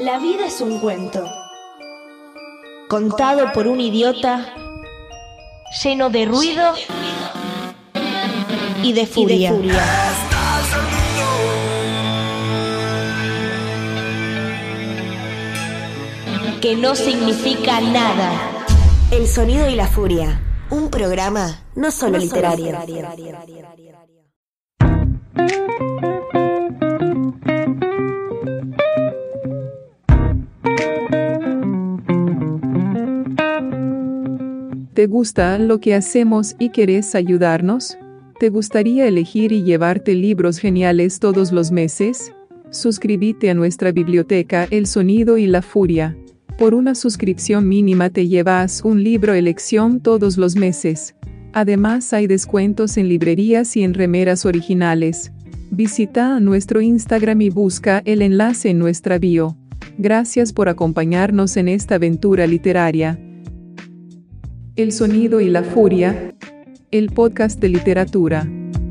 La vida es un cuento, contado por un idiota, lleno de ruido y de furia. Que no significa nada. El sonido y la furia, un programa no solo literario. ¿Te gusta lo que hacemos y querés ayudarnos? ¿Te gustaría elegir y llevarte libros geniales todos los meses? Suscríbete a nuestra biblioteca El Sonido y la Furia. Por una suscripción mínima te llevas un libro elección todos los meses. Además hay descuentos en librerías y en remeras originales. Visita nuestro Instagram y busca el enlace en nuestra bio. Gracias por acompañarnos en esta aventura literaria. El Sonido y la Furia, el podcast de literatura.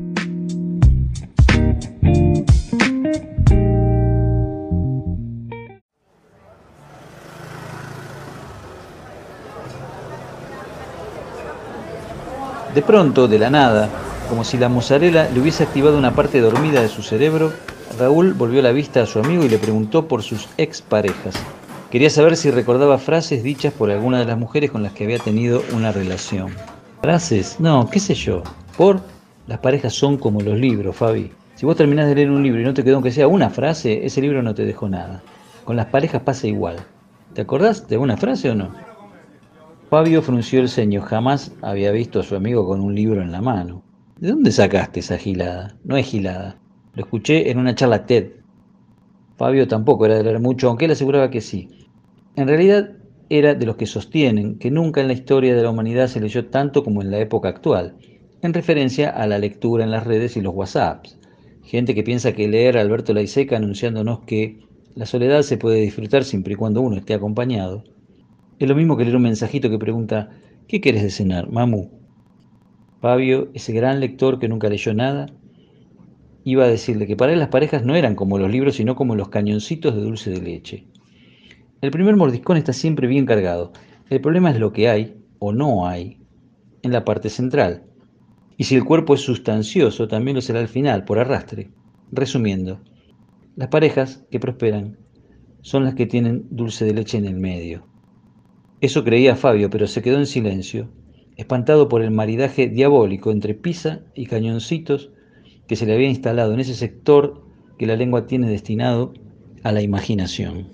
De pronto, de la nada, como si la mozzarella le hubiese activado una parte dormida de su cerebro, Raúl volvió la vista a su amigo y le preguntó por sus exparejas. Quería saber si recordaba frases dichas por alguna de las mujeres con las que había tenido una relación. ¿Frases? No, qué sé yo. Las parejas son como los libros, Fabi. Si vos terminás de leer un libro y no te quedó aunque sea una frase, ese libro no te dejó nada. Con las parejas pasa igual. ¿Te acordás de alguna frase o no? Fabio frunció el ceño. Jamás había visto a su amigo con un libro en la mano. ¿De dónde sacaste esa gilada? No es gilada. Lo escuché en una charla TED. Fabio tampoco era de leer mucho, aunque él aseguraba que sí. En realidad era de los que sostienen que nunca en la historia de la humanidad se leyó tanto como en la época actual, en referencia a la lectura en las redes y los WhatsApps. Gente que piensa que leer a Alberto Laiseca anunciándonos que la soledad se puede disfrutar siempre y cuando uno esté acompañado es lo mismo que leer un mensajito que pregunta ¿qué querés de cenar, mamu? Fabio, ese gran lector que nunca leyó nada, iba a decirle que para él las parejas no eran como los libros, sino como los cañoncitos de dulce de leche. El primer mordiscón está siempre bien cargado. El problema es lo que hay, o no hay, en la parte central. Y si el cuerpo es sustancioso, también lo será al final, por arrastre. Resumiendo, las parejas que prosperan son las que tienen dulce de leche en el medio. Eso creía Fabio, pero se quedó en silencio, espantado por el maridaje diabólico entre pizza y cañoncitos que se le había instalado en ese sector que la lengua tiene destinado a la imaginación.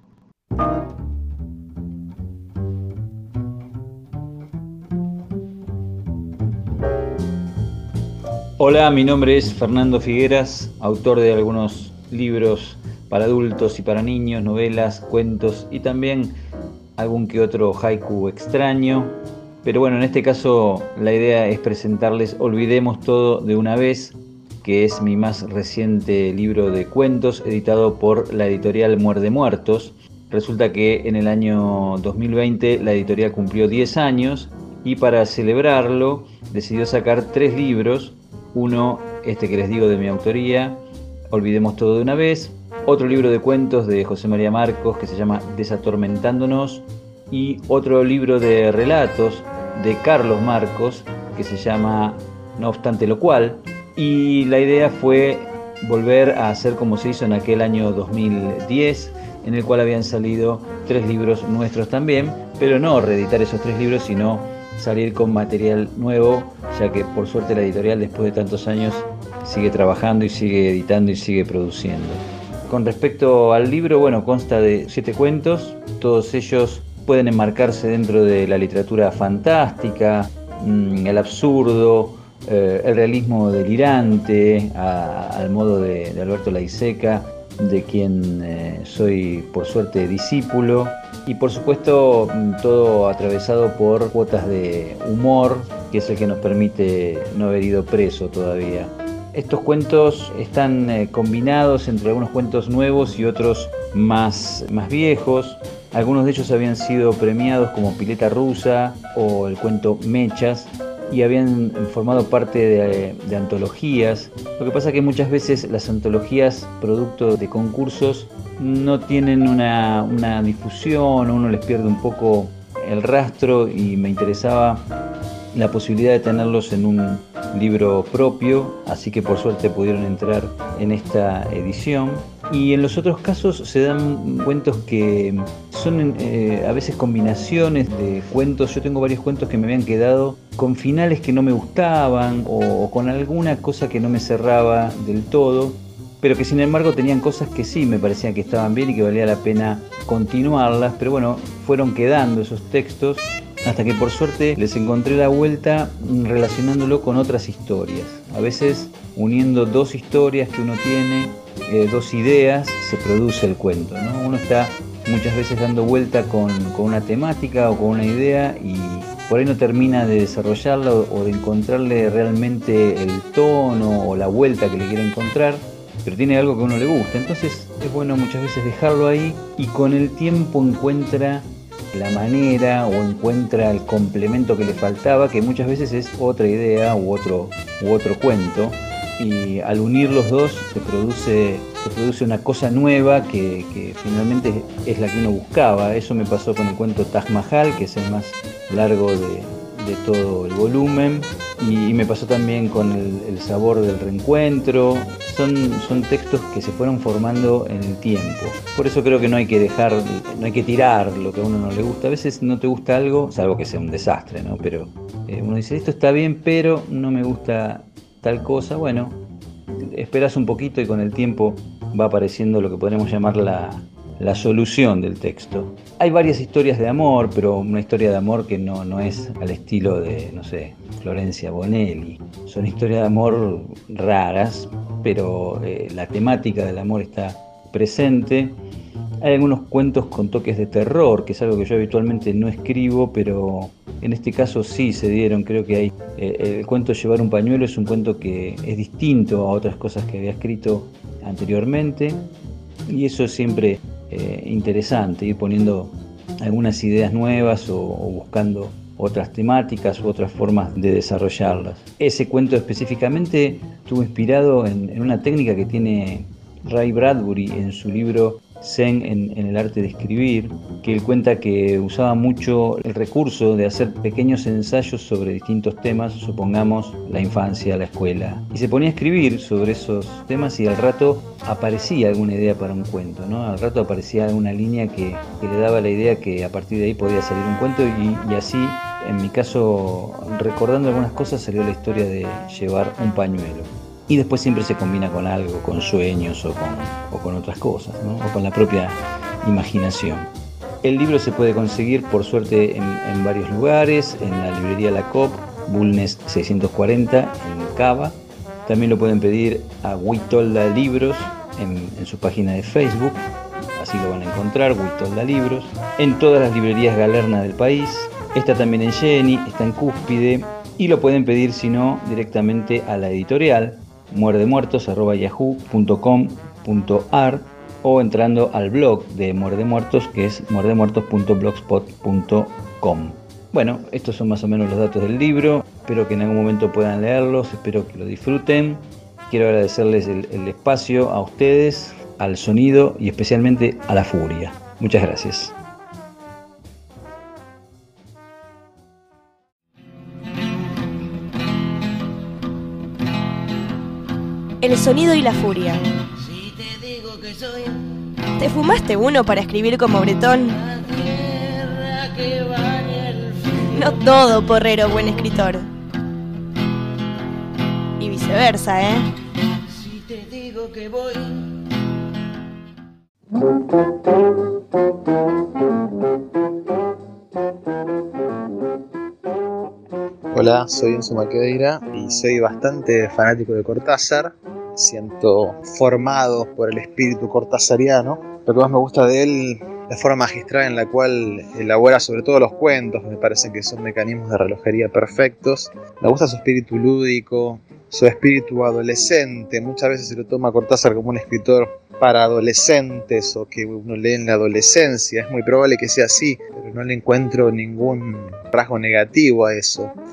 Hola, mi nombre es Fernando Figueras, autor de algunos libros para adultos y para niños, novelas, cuentos y también algún que otro haiku extraño. Pero bueno, en este caso la idea es presentarles Olvidemos todo de una vez, que es mi más reciente libro de cuentos, editado por la editorial Muerde Muertos. Resulta que en el año 2020 la editorial cumplió 10 años y para celebrarlo decidió sacar 3 libros. Uno, este que les digo de mi autoría, Olvidemos todo de una vez. Otro libro de cuentos de José María Marcos que se llama Desatormentándonos. Y otro libro de relatos de Carlos Marcos que se llama No obstante lo cual. Y la idea fue volver a hacer como se hizo en aquel año 2010, en el cual habían salido 3 libros nuestros también, pero no reeditar esos 3 libros, sino salir con material nuevo, ya que por suerte la editorial después de tantos años sigue trabajando y sigue editando y sigue produciendo. Con respecto al libro, bueno, consta de 7 cuentos, todos ellos pueden enmarcarse dentro de la literatura fantástica, el absurdo, el realismo delirante, al modo de Alberto Laiseca, de quien soy por suerte discípulo, y por supuesto todo atravesado por cuotas de humor, que es el que nos permite no haber ido preso todavía. Estos cuentos están combinados entre algunos cuentos nuevos y otros más viejos. Algunos de ellos habían sido premiados como Pileta Rusa o el cuento Mechas, y habían formado parte de antologías. Lo que pasa es que muchas veces las antologías, producto de concursos, no tienen una difusión, uno les pierde un poco el rastro, y me interesaba la posibilidad de tenerlos en un libro propio, así que por suerte pudieron entrar en esta edición. Y en los otros casos se dan cuentos que son a veces combinaciones de cuentos. Yo tengo varios cuentos que me habían quedado con finales que no me gustaban o con alguna cosa que no me cerraba del todo, pero que sin embargo tenían cosas que sí me parecían que estaban bien y que valía la pena continuarlas. Pero bueno, fueron quedando esos textos hasta que por suerte les encontré la vuelta relacionándolo con otras historias. A veces uniendo dos historias que uno tiene, dos ideas, se produce el cuento, ¿no? Uno está muchas veces dando vuelta con una temática o con una idea y por ahí no termina de desarrollarla o de encontrarle realmente el tono o la vuelta que le quiere encontrar, pero tiene algo que a uno le gusta. Entonces es bueno muchas veces dejarlo ahí y con el tiempo encuentra la manera o encuentra el complemento que le faltaba, que muchas veces es otra idea u otro cuento, y al unir los dos se produce una cosa nueva que finalmente es la que uno buscaba. Eso me pasó con el cuento Taj Mahal, que es el más largo de todo el volumen, y me pasó también con el sabor del reencuentro. Son textos que se fueron formando en el tiempo. Por eso creo que no hay que tirar lo que a uno no le gusta. A veces no te gusta algo, salvo que sea un desastre, ¿no? Pero uno dice, esto está bien, pero no me gusta tal cosa. Bueno, esperas un poquito y con el tiempo va apareciendo lo que podríamos llamar la solución del texto. Hay varias historias de amor, pero una historia de amor que no es al estilo de, no sé, Florencia Bonelli. Son historias de amor raras, pero la temática del amor está presente. Hay algunos cuentos con toques de terror, que es algo que yo habitualmente no escribo, pero en este caso sí se dieron. Creo que hay el cuento Llevar un pañuelo es un cuento que es distinto a otras cosas que había escrito anteriormente, y eso es siempre interesante, ir poniendo algunas ideas nuevas o buscando otras temáticas u otras formas de desarrollarlas. Ese cuento específicamente estuvo inspirado en una técnica que tiene Ray Bradbury en su libro Zen en el arte de escribir, que él cuenta que usaba mucho el recurso de hacer pequeños ensayos sobre distintos temas, supongamos la infancia, la escuela, y se ponía a escribir sobre esos temas y al rato aparecía alguna idea para un cuento, ¿no? Al rato aparecía alguna línea que le daba la idea que a partir de ahí podía salir un cuento, y así, en mi caso, recordando algunas cosas, salió la historia de Llevar un pañuelo. Y después siempre se combina con algo, con sueños o con otras cosas, ¿no? O con la propia imaginación. El libro se puede conseguir, por suerte, en varios lugares, en la librería La Cop, Bulnes 640, en Cava. También lo pueden pedir a Huitolda Libros en su página de Facebook, así lo van a encontrar, Huitolda Libros. En todas las librerías Galerna del país, está también en Jenny, está en Cúspide, y lo pueden pedir, si no, directamente a la editorial, muerdemuertos@yahoo.com.ar, o entrando al blog de Muerde Muertos, que es muerdemuertos.blogspot.com. Bueno, estos son más o menos los datos del libro. Espero que en algún momento puedan leerlos, espero que lo disfruten. Quiero agradecerles el espacio a ustedes, al sonido y especialmente a la furia. Muchas gracias. El sonido y la furia. ¿Te fumaste uno para escribir como Bretón? No todo porrero buen escritor. Y viceversa, ¿eh? Si te digo que voy. Hola, soy Enzo Maqueira y soy bastante fanático de Cortázar. Siento formado por el espíritu cortázariano. Lo que más me gusta de él, la forma magistral en la cual elabora sobre todo los cuentos, me parece que son mecanismos de relojería perfectos. Me gusta su espíritu lúdico, su espíritu adolescente. Muchas veces se lo toma a Cortázar como un escritor para adolescentes o que uno lee en la adolescencia. Es muy probable que sea así, pero no le encuentro ningún rasgo negativo a eso.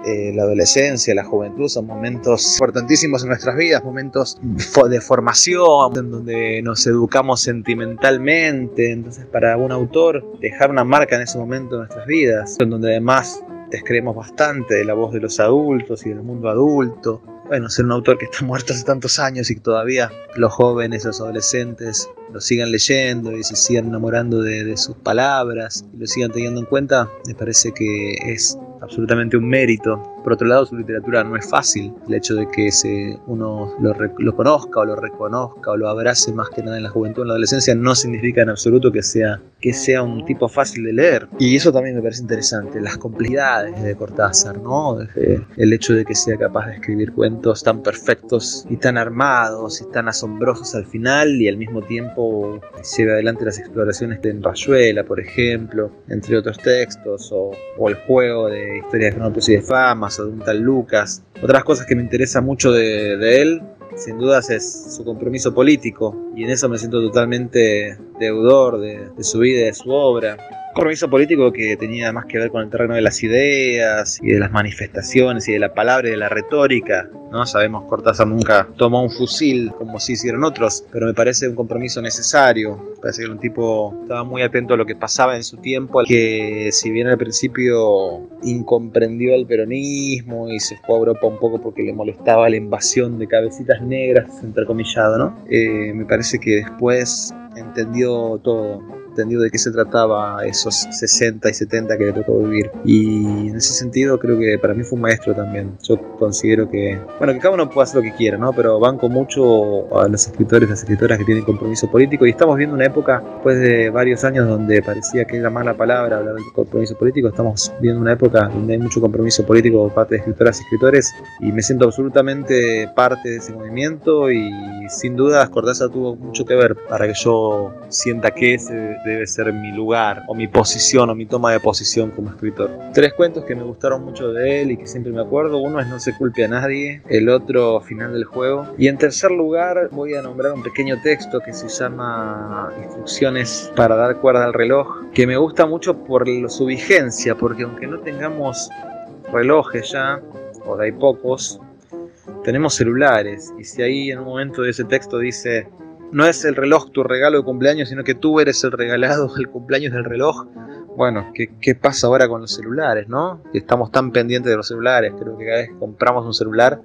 La adolescencia, la juventud son momentos importantísimos en nuestras vidas, momentos de formación, en donde nos educamos sentimentalmente. Entonces, para un autor, dejar una marca en ese momento de nuestras vidas, en donde además descreemos bastante de la voz de los adultos y del mundo adulto. Bueno, ser un autor que está muerto hace tantos años y que todavía los jóvenes, los adolescentes lo sigan leyendo y se sigan enamorando de sus palabras y lo sigan teniendo en cuenta, me parece que es absolutamente un mérito. Por otro lado, su literatura no es fácil. El hecho de que uno lo conozca o lo reconozca o lo abrace más que nada en la juventud, en la adolescencia, no significa en absoluto que sea un tipo fácil de leer. Y eso también me parece interesante, las complejidades de Cortázar, ¿no? El hecho de que sea capaz de escribir cuentos tan perfectos y tan armados y tan asombrosos al final, y al mismo tiempo lleva adelante las exploraciones de Rayuela, por ejemplo, entre otros textos, o el juego de Historias de Cronopios y de Famas, o de un tal Lucas. Otras cosas que me interesa mucho de él, sin dudas, es su compromiso político, y en eso me siento totalmente deudor de su vida y de su obra. Un compromiso político que tenía más que ver con el terreno de las ideas y de las manifestaciones y de la palabra y de la retórica, ¿no? Sabemos que Cortázar nunca tomó un fusil como sí hicieron otros, pero me parece un compromiso necesario. Me parece que era un tipo estaba muy atento a lo que pasaba en su tiempo, que si bien al principio incomprendió el peronismo y se fue a Europa un poco porque le molestaba la invasión de cabecitas negras, entrecomillado, ¿no? Me parece que después entendió todo, entendió de qué se trataba esos 60 y 70 que le tocó vivir, y en ese sentido creo que para mí fue un maestro también. Yo considero que cada uno puede hacer lo que quiera, ¿no? Pero banco mucho a los escritores y las escritoras que tienen compromiso político, y estamos viendo una época, después de varios años donde parecía que era mala palabra hablar de compromiso político, estamos viendo una época donde hay mucho compromiso político por parte de escritoras y escritores, y me siento absolutamente parte de ese movimiento, y sin duda Cortázar tuvo mucho que ver para que yo sienta que ese debe ser mi lugar, o mi posición, o mi toma de posición como escritor. 3 cuentos que me gustaron mucho de él y que siempre me acuerdo. Uno es No se culpe a nadie, el otro Final del juego, y en tercer lugar voy a nombrar un pequeño texto que se llama Instrucciones para dar cuerda al reloj, que me gusta mucho por su vigencia, porque aunque no tengamos relojes ya, o hay pocos, tenemos celulares, y si ahí en un momento de ese texto dice: no es el reloj tu regalo de cumpleaños, sino que tú eres el regalado del cumpleaños del reloj. Bueno, ¿qué pasa ahora con los celulares, no? Que estamos tan pendientes de los celulares. Creo que cada vez que compramos un celular,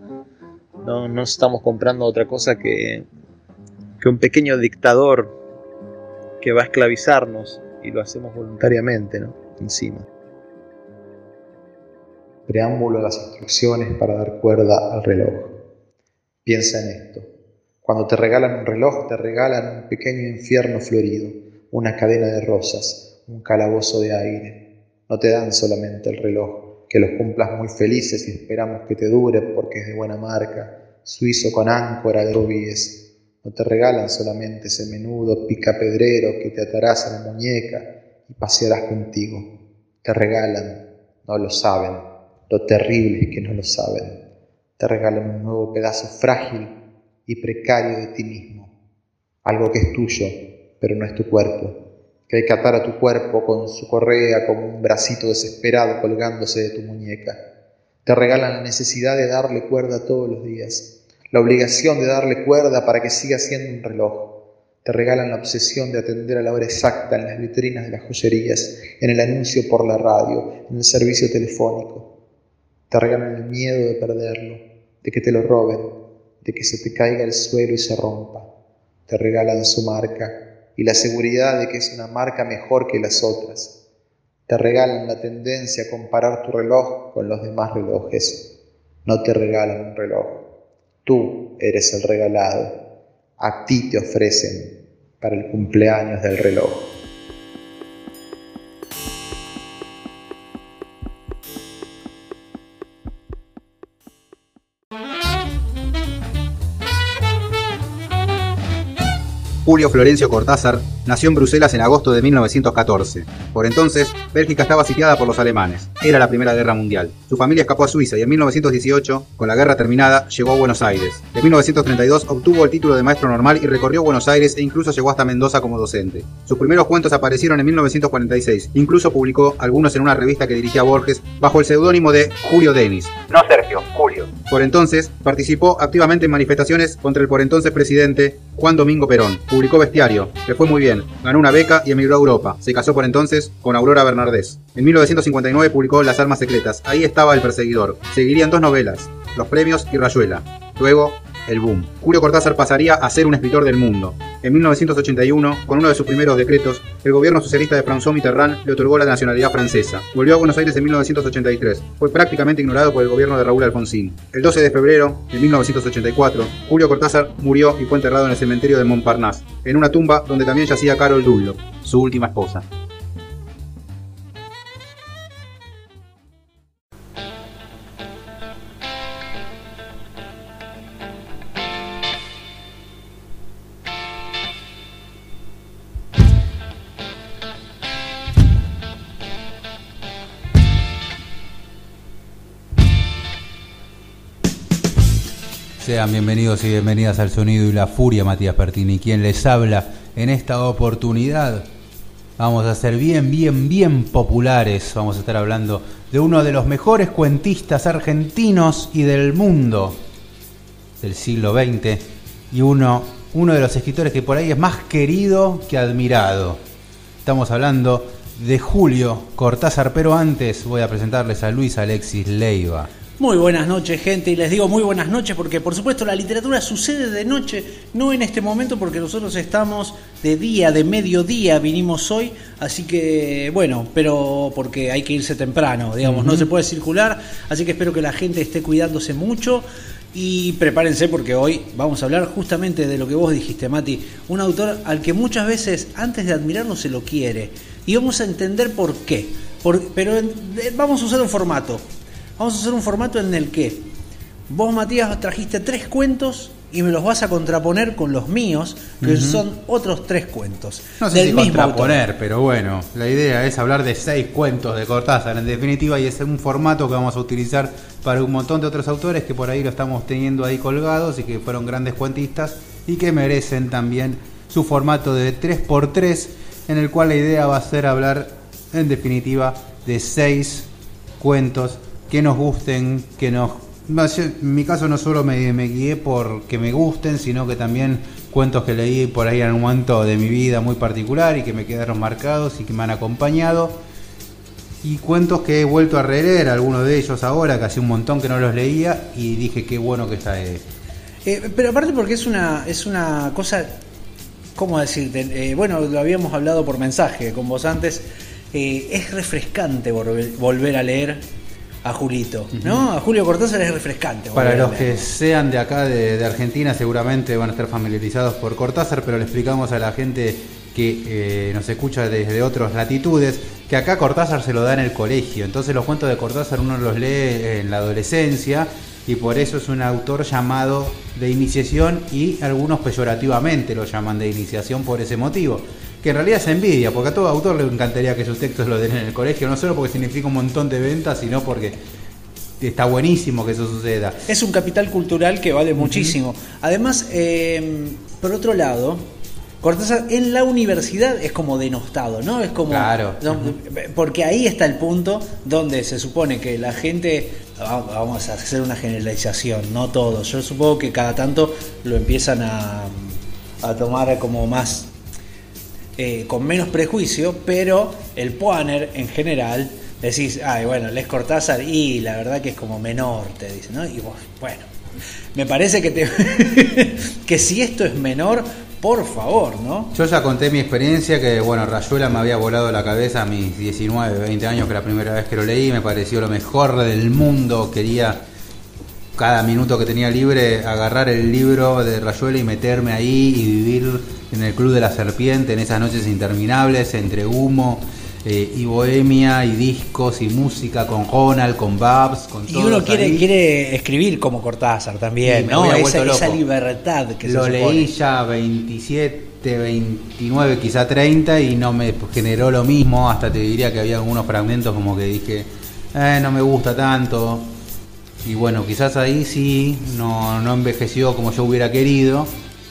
no estamos comprando otra cosa que un pequeño dictador que va a esclavizarnos, y lo hacemos voluntariamente, ¿no? Encima. Preámbulo a las instrucciones para dar cuerda al reloj. Piensa en esto. Cuando te regalan un reloj, te regalan un pequeño infierno florido, una cadena de rosas, un calabozo de aire. No te dan solamente el reloj, que los cumplas muy felices y esperamos que te dure porque es de buena marca, suizo con áncora de rubíes. No te regalan solamente ese menudo picapedrero que te atarás a la muñeca y pasearás contigo. Te regalan, no lo saben, lo terrible es que no lo saben. Te regalan un nuevo pedazo frágil y precario de ti mismo, algo que es tuyo, pero no es tu cuerpo, que hay que atar a tu cuerpo con su correa como un bracito desesperado colgándose de tu muñeca. Te regalan la necesidad de darle cuerda todos los días, la obligación de darle cuerda para que siga siendo un reloj. Te regalan la obsesión de atender a la hora exacta en las vitrinas de las joyerías, en el anuncio por la radio, en el servicio telefónico. Te regalan el miedo de perderlo, de que te lo roben, de que se te caiga al suelo y se rompa. Te regalan su marca y la seguridad de que es una marca mejor que las otras. Te regalan la tendencia a comparar tu reloj con los demás relojes. No te regalan un reloj. Tú eres el regalado. A ti te ofrecen para el cumpleaños del reloj. Julio Florencio Cortázar nació en Bruselas en agosto de 1914. Por entonces, Bélgica estaba sitiada por los alemanes. era la Primera Guerra Mundial. Su familia escapó a Suiza y en 1918, con la guerra terminada, llegó a Buenos Aires. En 1932 obtuvo el título de maestro normal y recorrió Buenos Aires e incluso llegó hasta Mendoza como docente. Sus primeros cuentos aparecieron en 1946. Incluso publicó algunos en una revista que dirigía Borges bajo el seudónimo de Julio Denis. No Sergio, Julio. Por entonces, participó activamente en manifestaciones contra el por entonces presidente Juan Domingo Perón. Publicó Bestiario, que fue muy bien. Ganó una beca y emigró a Europa. Se casó por entonces con Aurora Bernardés. En 1959 publicó Las Armas Secretas. Ahí estaba El Perseguidor. Seguirían 2 novelas, Los Premios y Rayuela. Luego, el boom. Julio Cortázar pasaría a ser un escritor del mundo. En 1981, con uno de sus primeros decretos, el gobierno socialista de François Mitterrand le otorgó la nacionalidad francesa. Volvió a Buenos Aires en 1983. Fue prácticamente ignorado por el gobierno de Raúl Alfonsín. El 12 de febrero de 1984, Julio Cortázar murió y fue enterrado en el cementerio de Montparnasse, en una tumba donde también yacía Carol Dunlop, su última esposa. Sean bienvenidos y bienvenidas al Sonido y la Furia, Matías Pertini, quien les habla. En esta oportunidad vamos a ser bien populares. Vamos a estar hablando de uno de los mejores cuentistas argentinos y del mundo del siglo XX y uno de los escritores que por ahí es más querido que admirado. Estamos hablando de Julio Cortázar, pero antes voy a presentarles a Luis Alexis Leiva. Muy buenas noches, gente, y les digo muy buenas noches porque, por supuesto, la literatura sucede de noche, no en este momento porque nosotros estamos de día, de mediodía, vinimos hoy, así que, bueno, pero porque hay que irse temprano, digamos, no se puede circular, así que espero que la gente esté cuidándose mucho y prepárense porque hoy vamos a hablar justamente de lo que vos dijiste, Mati, un autor al que muchas veces, antes de admirarlo, se lo quiere, y vamos a entender por qué, pero vamos a usar un formato. Vamos a hacer un formato en el que vos, Matías, trajiste 3 cuentos y me los vas a contraponer con los míos, que son otros 3 cuentos. No sé si contraponer, pero bueno, la idea es hablar de 6 cuentos de Cortázar, en definitiva, y es un formato que vamos a utilizar para un montón de otros autores que por ahí lo estamos teniendo ahí colgados y que fueron grandes cuentistas y que merecen también su formato de 3x3, en el cual la idea va a ser hablar, en definitiva, de 6 cuentos que nos gusten, en mi caso no solo me guié por que me gusten, sino que también cuentos que leí por ahí en un momento de mi vida muy particular y que me quedaron marcados y que me han acompañado, y cuentos que he vuelto a releer, algunos de ellos ahora, que hace un montón que no los leía, y dije qué bueno que está. Pero aparte porque es una cosa, ¿cómo decirte? Bueno, lo habíamos hablado por mensaje con vos antes, es refrescante volver a leer a Julito, ¿no? A Julio Cortázar es refrescante. Para los que sean de acá, de Argentina, seguramente van a estar familiarizados por Cortázar, pero le explicamos a la gente que nos escucha desde otras latitudes que acá Cortázar se lo da en el colegio. Entonces los cuentos de Cortázar uno los lee en la adolescencia y por eso es un autor llamado de iniciación, y algunos peyorativamente lo llaman de iniciación por ese motivo, que en realidad es envidia, porque a todo autor le encantaría que sus textos lo den en el colegio, no solo porque significa un montón de ventas, sino porque está buenísimo que eso suceda. Es un capital cultural que vale muchísimo. Además, por otro lado, Cortázar en la universidad es como denostado, ¿no? Es como, claro. Porque ahí está el punto donde se supone que la gente, vamos a hacer una generalización, no todos, yo supongo que cada tanto lo empiezan a tomar como más, con menos prejuicio, pero el Poaner en general, decís, ay, bueno, lees Cortázar y la verdad que es como menor, te dicen, ¿no? Y vos, bueno, me parece que si esto es menor, por favor, ¿no? Yo ya conté mi experiencia, que bueno, Rayuela me había volado la cabeza a mis 19, 20 años, que la primera vez que lo leí me pareció lo mejor del mundo. Quería, cada minuto que tenía libre, agarrar el libro de Rayuela y meterme ahí y vivir en el Club de la Serpiente, en esas noches interminables entre humo y bohemia y discos y música, con Ronald, con Babs, con todo. Y uno quiere escribir como Cortázar también, ¿no? Esa libertad que lo leí ya 27, 29, quizá 30, y no me generó lo mismo. Hasta te diría que había algunos fragmentos como que dije, no me gusta tanto. Y bueno, quizás ahí sí no envejeció como yo hubiera querido.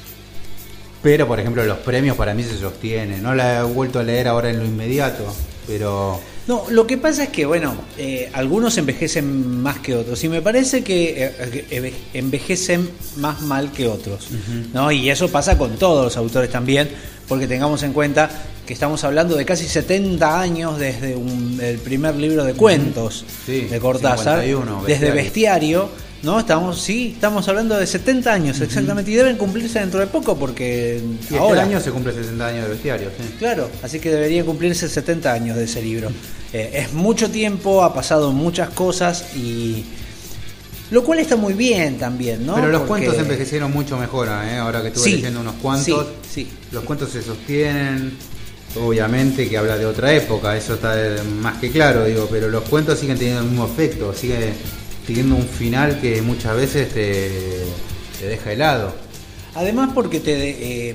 Pero por ejemplo los premios para mí se sostienen. No la he vuelto a leer ahora en lo inmediato, pero... No, lo que pasa es que, bueno, algunos envejecen más que otros y me parece que envejecen más mal que otros, ¿no? Y eso pasa con todos los autores también, porque tengamos en cuenta que estamos hablando de casi 70 años desde el primer libro de cuentos de Cortázar, 51, desde Bestiario. No, estamos hablando de 70 años exactamente, y deben cumplirse dentro de poco porque y ahora este año se cumple 70 años de Bestiario, sí. Claro, así que deberían cumplirse 70 años de ese libro. Es mucho tiempo, ha pasado muchas cosas y lo cual está muy bien también, ¿no? Pero los cuentos envejecieron mucho mejor, ahora que estuve leyendo unos cuantos, los cuentos se sostienen. Obviamente que habla de otra época, eso está más que claro, digo, pero los cuentos siguen teniendo el mismo efecto, sigue teniendo un final que muchas veces te deja helado. Además porque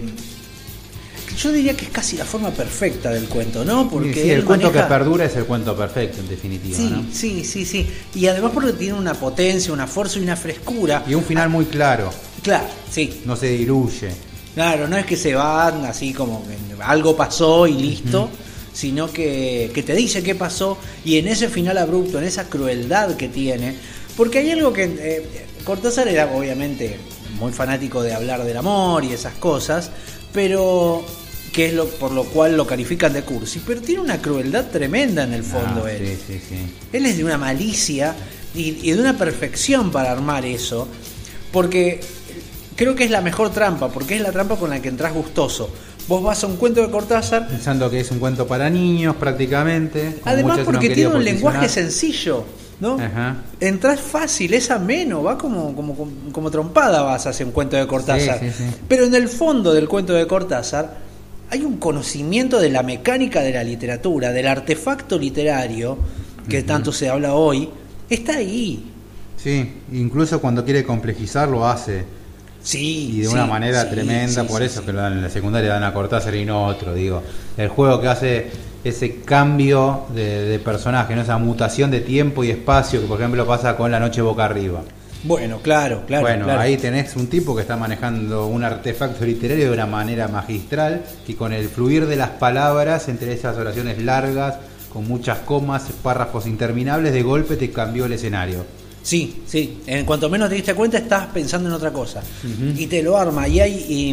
yo diría que es casi la forma perfecta del cuento, ¿no? Porque sí, el cuento que perdura es el cuento perfecto, en definitiva, sí, ¿no? Sí. Y además porque tiene una potencia, una fuerza y una frescura. Y un final muy claro. Claro, sí. No se diluye. Claro, no es que se van así como que algo pasó y listo, sino que te dice qué pasó, y en ese final abrupto, en esa crueldad que tiene, porque hay algo que Cortázar era obviamente muy fanático de hablar del amor y esas cosas, pero que es por lo cual lo califican de cursi, pero tiene una crueldad tremenda en el fondo él. Sí. Él es de una malicia y de una perfección para armar eso, porque creo que es la mejor trampa, porque es la trampa con la que entras gustoso. Vos vas a un cuento de Cortázar pensando que es un cuento para niños prácticamente. Además porque tiene un lenguaje sencillo, ¿no? Ajá. Entrás fácil, es ameno, va como trompada vas hacia un cuento de Cortázar. Sí. Pero en el fondo del cuento de Cortázar hay un conocimiento de la mecánica de la literatura, del artefacto literario, que tanto se habla hoy, está ahí. Sí, incluso cuando quiere complejizar lo hace. Sí, y de una manera tremenda, por eso que en la secundaria dan a Cortázar y no otro, digo. El juego que hace ese cambio de personaje, ¿no? Esa mutación de tiempo y espacio que por ejemplo pasa con La noche boca arriba. Bueno, claro. Ahí tenés un tipo que está manejando un artefacto literario de una manera magistral, que con el fluir de las palabras entre esas oraciones largas, con muchas comas, párrafos interminables, de golpe te cambió el escenario. Sí, en cuanto menos te diste cuenta estás pensando en otra cosa, y te lo arma, y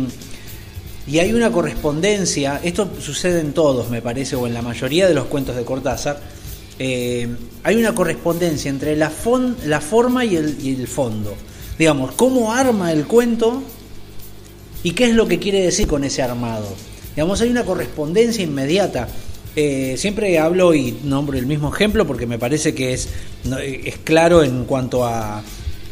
hay una correspondencia. Esto sucede en todos, me parece, o en la mayoría de los cuentos de Cortázar. Hay una correspondencia entre la forma y el fondo, digamos, cómo arma el cuento y qué es lo que quiere decir con ese armado. Digamos, hay una correspondencia inmediata. Siempre hablo y nombro el mismo ejemplo porque me parece que es claro en cuanto a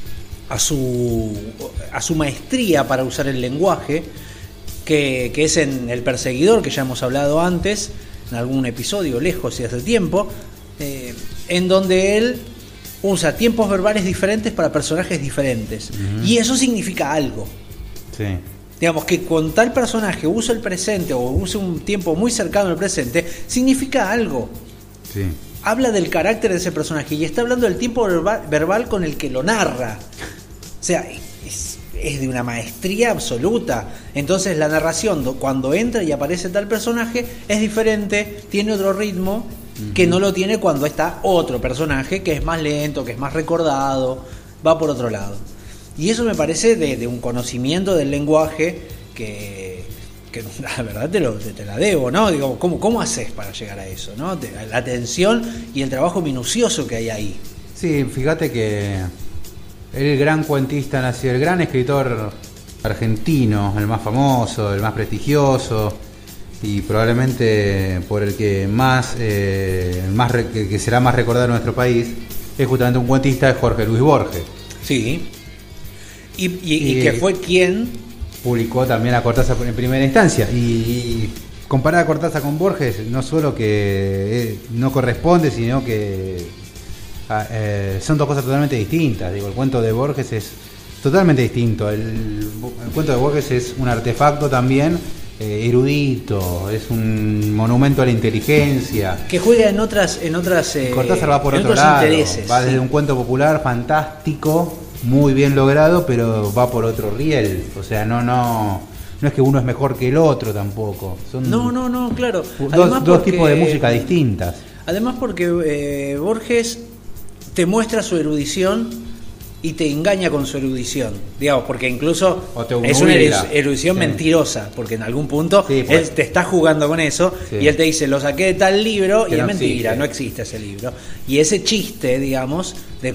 su maestría para usar el lenguaje, que es en El perseguidor, que ya hemos hablado antes en algún episodio lejos y hace tiempo, en donde él usa tiempos verbales diferentes para personajes diferentes, y eso significa algo. Sí. Digamos que con tal personaje use el presente o use un tiempo muy cercano al presente, significa algo. Sí. Habla del carácter de ese personaje y está hablando del tiempo verbal con el que lo narra. O sea, es de una maestría absoluta. Entonces la narración, cuando entra y aparece tal personaje, es diferente, tiene otro ritmo que no lo tiene cuando está otro personaje que es más lento, que es más recordado, va por otro lado. Y eso me parece de un conocimiento del lenguaje que la verdad te la debo, ¿no? Digo, ¿cómo haces para llegar a eso, ¿no? La atención y el trabajo minucioso que hay ahí. Sí, fíjate que el gran cuentista nació, el gran escritor argentino, el más famoso, el más prestigioso y probablemente por el que que será más recordado en nuestro país, es justamente un cuentista, es Jorge Luis Borges. Sí. Y que fue quien publicó también a Cortázar en primera instancia. Y comparar a Cortázar con Borges no solo que no corresponde, sino que son dos cosas totalmente distintas. Digo, el cuento de Borges es totalmente distinto. El cuento de Borges es un artefacto también erudito, es un monumento a la inteligencia. Que juega en otras Cortázar va por en otro otros lado, intereses, va desde sí. un cuento popular fantástico, muy bien logrado, pero va por otro riel. O sea, no es que uno es mejor que el otro tampoco. Son No, claro. dos tipos de música distintas. Además porque Borges te muestra su erudición y te engaña con su erudición, digamos, porque incluso es una erudición mentirosa, porque en algún punto él te está jugando con eso y él te dice, lo saqué de tal libro, y es mentira, no existe ese libro. Y ese chiste, digamos,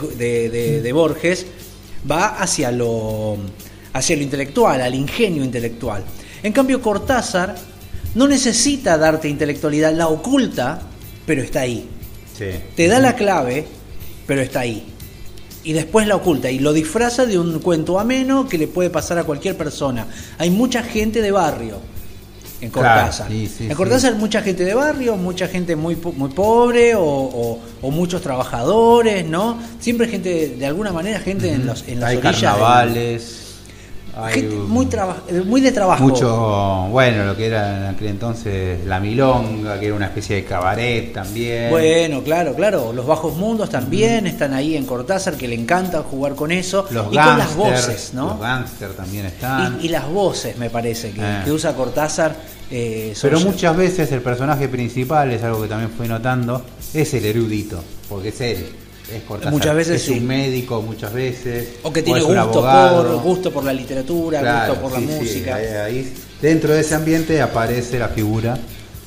de Borges va hacia lo intelectual, al ingenio intelectual. En cambio, Cortázar no necesita darte intelectualidad, la oculta, pero está ahí. Sí. Te da la clave, pero está ahí. Y después la oculta y lo disfraza de un cuento ameno que le puede pasar a cualquier persona. Hay mucha gente de barrio en Cortázar. Claro, en Cortázar hay mucha gente de barrio, mucha gente muy pobre o muchos trabajadores, ¿no? Siempre gente, de alguna manera, gente en las hay orillas. Carnavales. Gente muy de trabajo. Mucho, bueno, lo que era en aquel entonces la milonga, que era una especie de cabaret también. Bueno, claro, los bajos mundos también están ahí en Cortázar, que le encanta jugar con eso. Los y con las voces, ¿no? Los gángster también están. Y las voces, me parece, que usa Cortázar. Pero muchas veces el personaje principal, es algo que también fui notando, es el erudito, porque es él. Es Cortázar. Muchas veces es un médico, muchas veces. O que tiene gusto por la literatura, claro, gusto por la música. Ahí, dentro de ese ambiente aparece la figura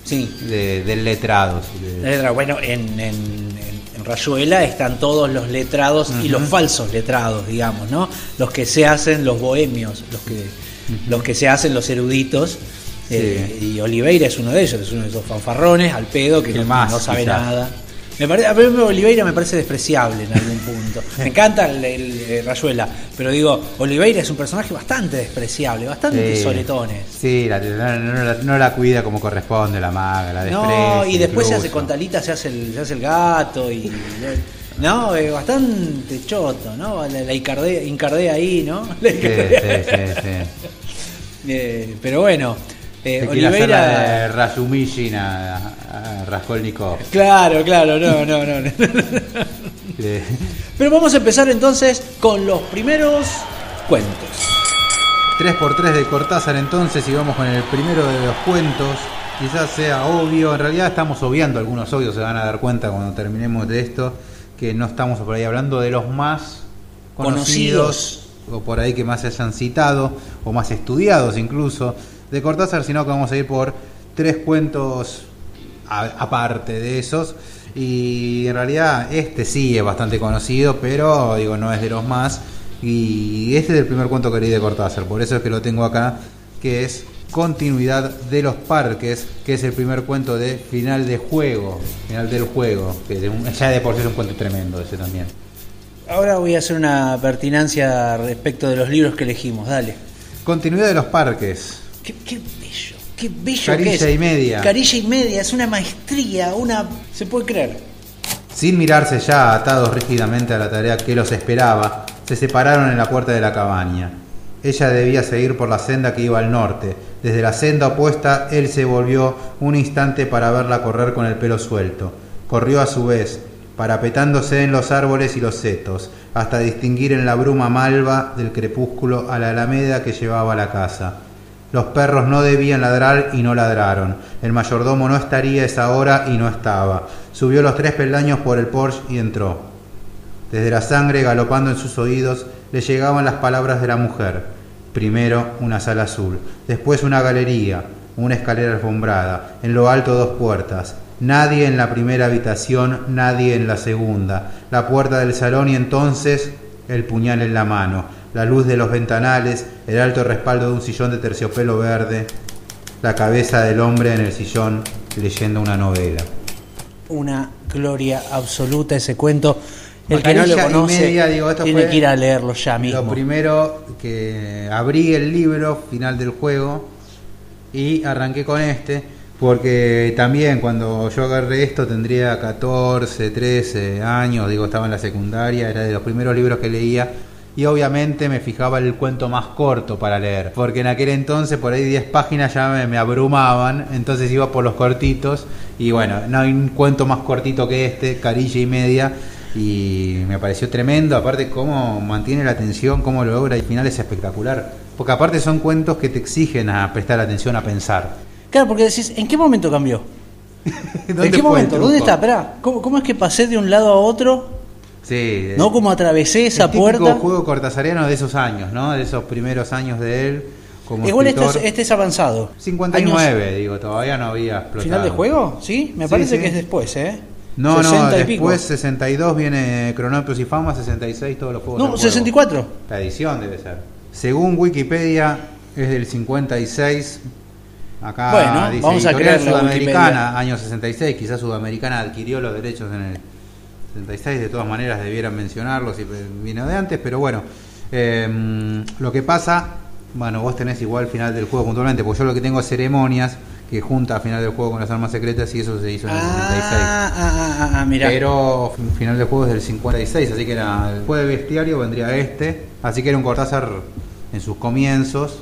del letrado. Bueno, en Rayuela están todos los letrados y los falsos letrados, digamos, ¿no? Los que se hacen los bohemios, los que se hacen los eruditos. Y Oliveira es uno de ellos, es uno de esos fanfarrones al pedo que no sabe nada. A mí Oliveira me parece despreciable en algún punto. Me encanta el Rayuela, pero digo, Oliveira es un personaje bastante despreciable, bastante soletones. Sí, no la cuida como corresponde, la maga, la desprecia. No, y después incluso. se hace con Talita, se hace el gato y... No, bastante choto, ¿no? La incardea ahí, ¿no? Pero bueno... Oliveira de Razumishin a Raskolnikov. Claro, no. Pero vamos a empezar entonces con los primeros cuentos. 3x3 de Cortázar entonces, y vamos con el primero de los cuentos. Quizás sea obvio, en realidad estamos obviando algunos obvios, se van a dar cuenta cuando terminemos de esto, que no estamos por ahí hablando de los más conocidos o por ahí que más se hayan citado o más estudiados incluso de Cortázar, sino que vamos a ir por 3 cuentos aparte de esos. Y en realidad este sí es bastante conocido, pero digo, no es de los más. Y este es el primer cuento que leí de Cortázar, por eso es que lo tengo acá, que es Continuidad de los Parques, que es el primer cuento de Final del Juego, que ya de por sí es un cuento tremendo ese también. Ahora voy a hacer una pertinancia respecto de los libros que elegimos, dale. Continuidad de los Parques. Qué bello Carilla que es. y media. Carilla y media, es una maestría, se puede creer. Sin mirarse ya, atados rígidamente a la tarea que los esperaba, se separaron en la puerta de la cabaña. Ella debía seguir por la senda que iba al norte. Desde la senda opuesta, él se volvió un instante para verla correr con el pelo suelto. Corrió a su vez, parapetándose en los árboles y los setos, hasta distinguir en la bruma malva del crepúsculo a la alameda que llevaba a la casa. Los perros no debían ladrar y no ladraron. El mayordomo no estaría esa hora y no estaba. Subió los 3 peldaños por el porche y entró. Desde la sangre galopando en sus oídos le llegaban las palabras de la mujer. Primero una sala azul, después una galería, una escalera alfombrada, en lo alto 2 puertas. Nadie en la primera habitación, nadie en la segunda. La puerta del salón y entonces el puñal en la mano. La luz de los ventanales, el alto respaldo de un sillón de terciopelo verde, la cabeza del hombre en el sillón leyendo una novela. Una gloria absoluta ese cuento. El que no lo conoce tiene que ir a leerlo ya mismo. Lo primero que abrí el libro, Final del Juego, y arranqué con este, porque también cuando yo agarré esto tendría 14, 13 años, estaba en la secundaria, era de los primeros libros que leía. y obviamente me fijaba el cuento más corto para leer, porque en aquel entonces por ahí 10 páginas ya me abrumaban, entonces iba por los cortitos y bueno, no hay un cuento más cortito que este, carilla y media, y me pareció tremendo, aparte cómo mantiene la atención, cómo lo logra, y al final es espectacular, porque aparte son cuentos que te exigen a prestar atención, a pensar. Claro, porque decís, ¿en qué momento cambió? ¿En qué momento? ¿Dónde está? Esperá, ¿cómo es que pasé de un lado a otro? Sí, ¿No? Como atravesé esa puerta. El típico juego cortasariano de esos años, ¿no? De esos primeros años de él como igual escritor. este es avanzado. 59, años... digo, todavía no había explotado. ¿Final de juego? Sí, me parece que es después, ¿eh? No, después 62 viene Cronópolis y Fama, 66 todos los juegos. No, 64. La edición debe ser. Según Wikipedia es del 56. Acá bueno, dice vamos a creer Sudamericana, año 66, quizás Sudamericana adquirió los derechos en el 66, de todas maneras debieran mencionarlo si vino de antes, pero bueno, lo que pasa, bueno, vos tenés igual el final del juego puntualmente, porque yo lo que tengo es ceremonias que junta al final del juego con las armas secretas y eso se hizo en el 66. Mirá. Pero el final del juego es del 56, así que era después del bestiario vendría así que era un Cortázar en sus comienzos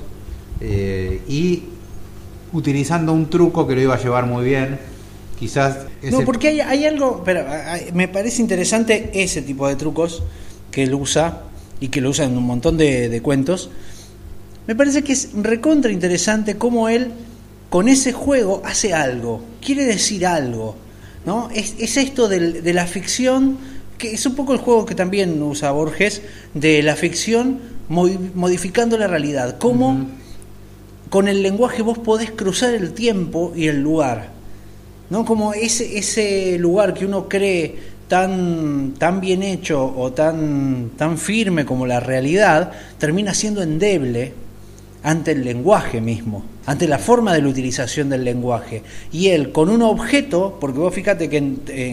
y utilizando un truco que lo iba a llevar muy bien, quizás... No, porque hay algo, pero me parece interesante ese tipo de trucos que él usa y que lo usa en un montón de cuentos. Me parece que es recontra interesante cómo él con ese juego hace algo, quiere decir algo, ¿no? Es esto de la ficción, que es un poco el juego que también usa Borges, de la ficción modificando la realidad, cómo con el lenguaje vos podés cruzar el tiempo y el lugar, ¿no? Como ese lugar que uno cree tan bien hecho o tan firme como la realidad, termina siendo endeble ante el lenguaje mismo, ante la forma de la utilización del lenguaje. Y él con un objeto, porque vos fíjate que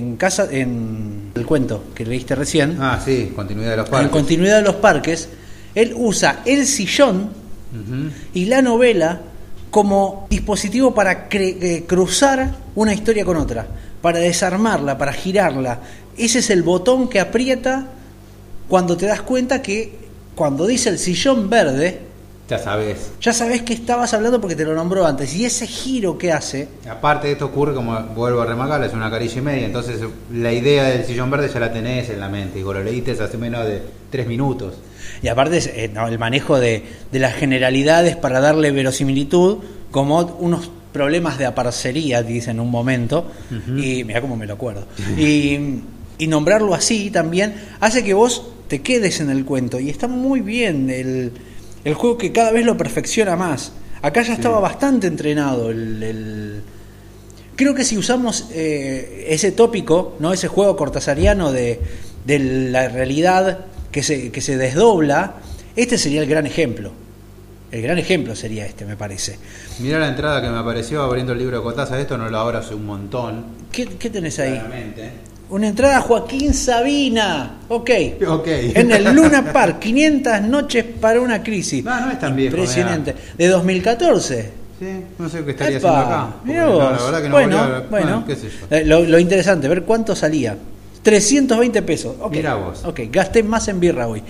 en el cuento que leíste recién, Continuidad de los Parques. En Continuidad de los Parques, él usa el sillón y la novela como dispositivo para cruzar una historia con otra, para desarmarla, para girarla. Ese es el botón que aprieta cuando te das cuenta que cuando dice el sillón verde, ya sabes que estabas hablando porque te lo nombró antes, y ese giro que hace. Aparte esto ocurre, como vuelvo a remarcar, es una carilla y media, entonces la idea del sillón verde ya la tenés en la mente, digo, lo leíste hace menos de 3 minutos. Y aparte el manejo de las generalidades para darle verosimilitud, como unos problemas de aparcería, dice en un momento, y mirá cómo me lo acuerdo, y nombrarlo así también hace que vos te quedes en el cuento, y está muy bien el juego, que cada vez lo perfecciona más. Acá ya estaba bastante entrenado creo que si usamos ese tópico, ¿no? Ese juego cortasariano de la realidad que se desdobla, este sería el gran ejemplo. El gran ejemplo sería este, me parece. Mirá la entrada que me apareció abriendo el libro de Cortázar, esto no lo abro hace un montón. ¿Qué tenés ahí? Claramente. Una entrada a Joaquín Sabina. Ok. En el Luna Park, 500 noches para una crisis. No es tan viejo. Impresionante. De 2014. Sí, no sé qué estaría haciendo acá. Mirá vos. La verdad que no bueno, qué sé yo. Lo interesante, ver cuánto salía. 320 pesos. Okay. Mirá vos. Ok, gasté más en birra hoy.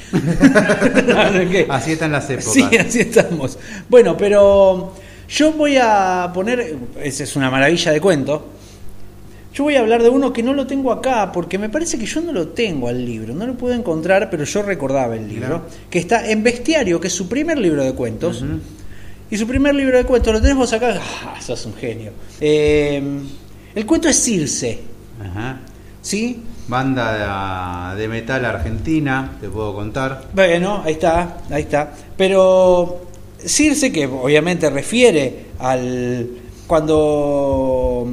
Así están las épocas. Sí, así estamos. Bueno, pero yo voy a poner, esa es una maravilla de cuento. Yo voy a hablar de uno que no lo tengo acá, porque me parece que yo no lo tengo al libro, no lo puedo encontrar, pero yo recordaba el libro, que está en Bestiario, que es su primer libro de cuentos, y su primer libro de cuentos, lo tenemos acá, sos un genio. El cuento es Circe, ¿sí? Banda de metal argentina, te puedo contar. Bueno, ahí está, pero Circe, que obviamente refiere al... Cuando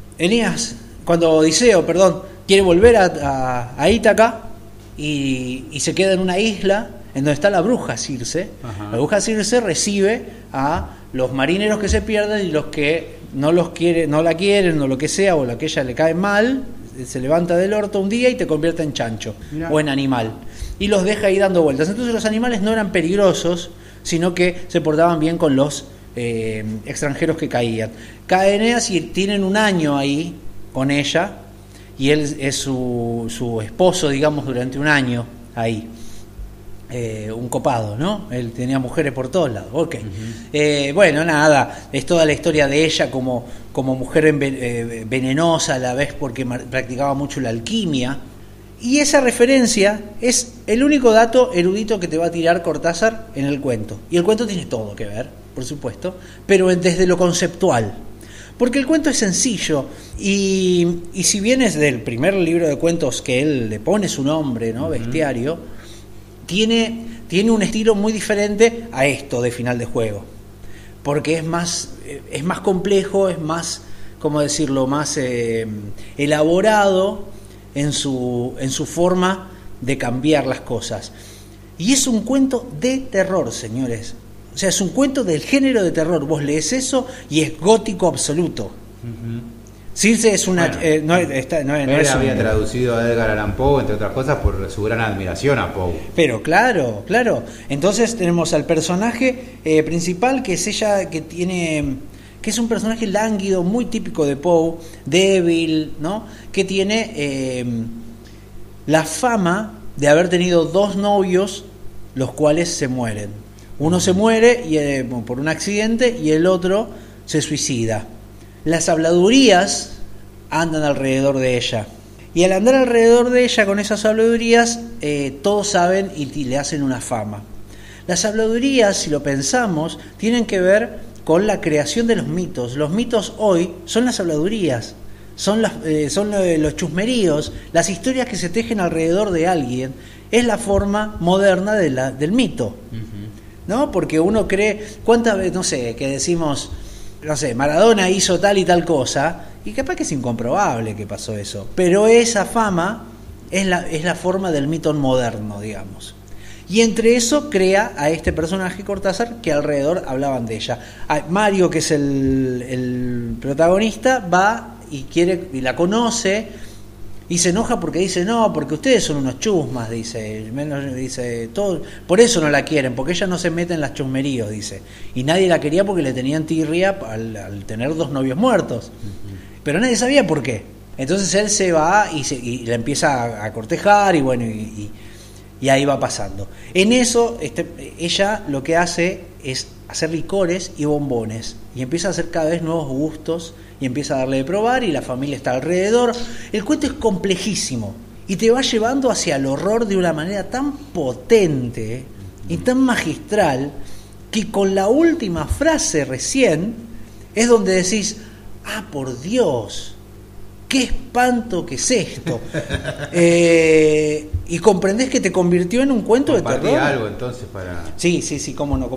Odiseo, quiere volver a Ítaca y se queda en una isla en donde está la bruja Circe. La bruja Circe recibe a los marineros que se pierden y los que no la quieren o lo que sea, o la que ella le cae mal, se levanta del orto un día y te convierte en chancho. Mirá. O en animal. Y los deja ahí dando vueltas. Entonces los animales no eran peligrosos, sino que se portaban bien con los extranjeros que caían. Cae Eneas y tienen un año ahí con ella, y él es su esposo, digamos, durante un año ahí. un copado, ¿no? Él tenía mujeres por todos lados. Ok. Bueno, nada, es toda la historia de ella como mujer venenosa a la vez porque practicaba mucho la alquimia. Y esa referencia es el único dato erudito que te va a tirar Cortázar en el cuento. Y el cuento tiene todo que ver, por supuesto, pero desde lo conceptual. Porque el cuento es sencillo y si bien es del primer libro de cuentos que él le pone su nombre, ¿no? Bestiario, tiene un estilo muy diferente a esto de Final de Juego. Porque es más complejo, es más, ¿cómo decirlo?, más elaborado en su forma de cambiar las cosas. Y es un cuento de terror, señores. O sea, es un cuento del género de terror. Vos lees eso y es gótico absoluto. Circe es una... Él había traducido a Edgar Allan Poe, entre otras cosas, por su gran admiración a Poe. Pero claro. Entonces tenemos al personaje principal, que es ella, que es un personaje lánguido, muy típico de Poe, débil, ¿no? Que tiene la fama de haber tenido 2 novios, los cuales se mueren. Uno se muere por un accidente y el otro se suicida. Las habladurías andan alrededor de ella. Y al andar alrededor de ella con esas habladurías, todos saben y le hacen una fama. Las habladurías, si lo pensamos, tienen que ver con la creación de los mitos. Los mitos hoy son las habladurías, son los chusmeríos, las historias que se tejen alrededor de alguien. Es la forma moderna del mito, ¿no? Porque uno cree, ¿cuántas veces, no sé, que decimos, no sé, Maradona hizo tal y tal cosa, y capaz que es incomprobable que pasó eso, pero esa fama es la forma del mito moderno, digamos. Y entre eso crea a este personaje Cortázar, que alrededor hablaban de ella. Mario, que es el protagonista, va y la conoce y se enoja porque dice, no, porque ustedes son unos chusmas, dice todo, por eso no la quieren, porque ella no se mete en las chusmeríos, dice. Y nadie la quería porque le tenían tirria al tener 2 novios muertos. Pero nadie sabía por qué. Entonces él se va y la empieza a cortejar y bueno, y ahí va pasando. En eso, ella lo que hace es hacer licores y bombones. Y empieza a hacer cada vez nuevos gustos y empieza a darle de probar y la familia está alrededor. El cuento es complejísimo y te va llevando hacia el horror de una manera tan potente y tan magistral que con la última frase recién es donde decís, ah, por Dios, qué espanto que es esto. Y comprendés que te convirtió en un cuento de terror. Algo entonces para... Sí, cómo no.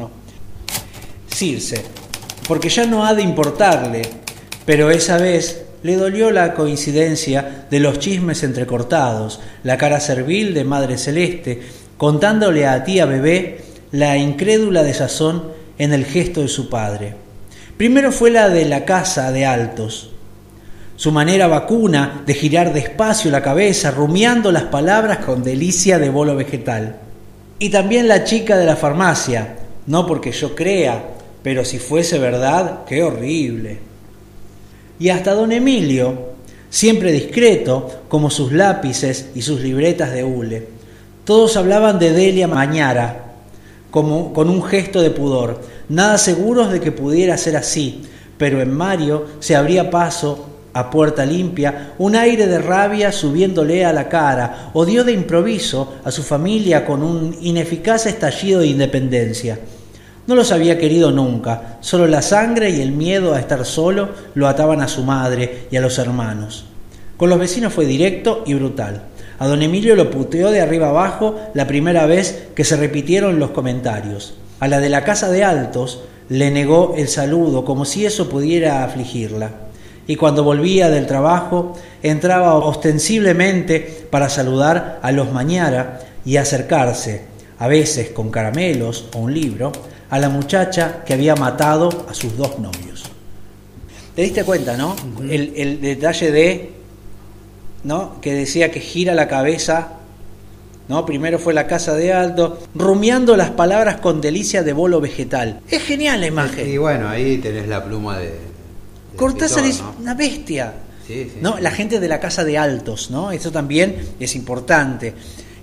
Circe, porque ya no ha de importarle, pero esa vez le dolió la coincidencia de los chismes entrecortados, la cara servil de Madre Celeste, contándole a tía Bebé la incrédula desazón en el gesto de su padre. Primero fue la de la casa de Altos, su manera vacuna de girar despacio la cabeza, rumiando las palabras con delicia de bolo vegetal. Y también la chica de la farmacia, no porque yo crea, pero si fuese verdad, qué horrible. Y hasta don Emilio, siempre discreto, como sus lápices y sus libretas de hule. Todos hablaban de Delia Mañara, como con un gesto de pudor, nada seguros de que pudiera ser así, pero en Mario se abría paso a puerta limpia, un aire de rabia subiéndole a la cara, odió de improviso a su familia con un ineficaz estallido de independencia. No los había querido nunca, solo la sangre y el miedo a estar solo lo ataban a su madre y a los hermanos. Con los vecinos fue directo y brutal. A don Emilio lo puteó de arriba abajo la primera vez que se repitieron los comentarios. A la de la casa de Altos le negó el saludo como si eso pudiera afligirla. Y cuando volvía del trabajo entraba ostensiblemente para saludar a los Mañara y acercarse, a veces con caramelos o un libro, a la muchacha que había matado a sus 2 novios. ¿Te diste cuenta, no? Uh-huh. El detalle de, ¿no?, que decía que gira la cabeza, ¿no? Primero fue la casa de Alto, rumiando las palabras con delicia de bolo vegetal. Es genial la imagen. Y bueno, ahí tenés la pluma de Cortázar, escritor, es ¿no? una bestia. Sí. ¿No? La gente de la casa de Altos, ¿no? Eso también es importante.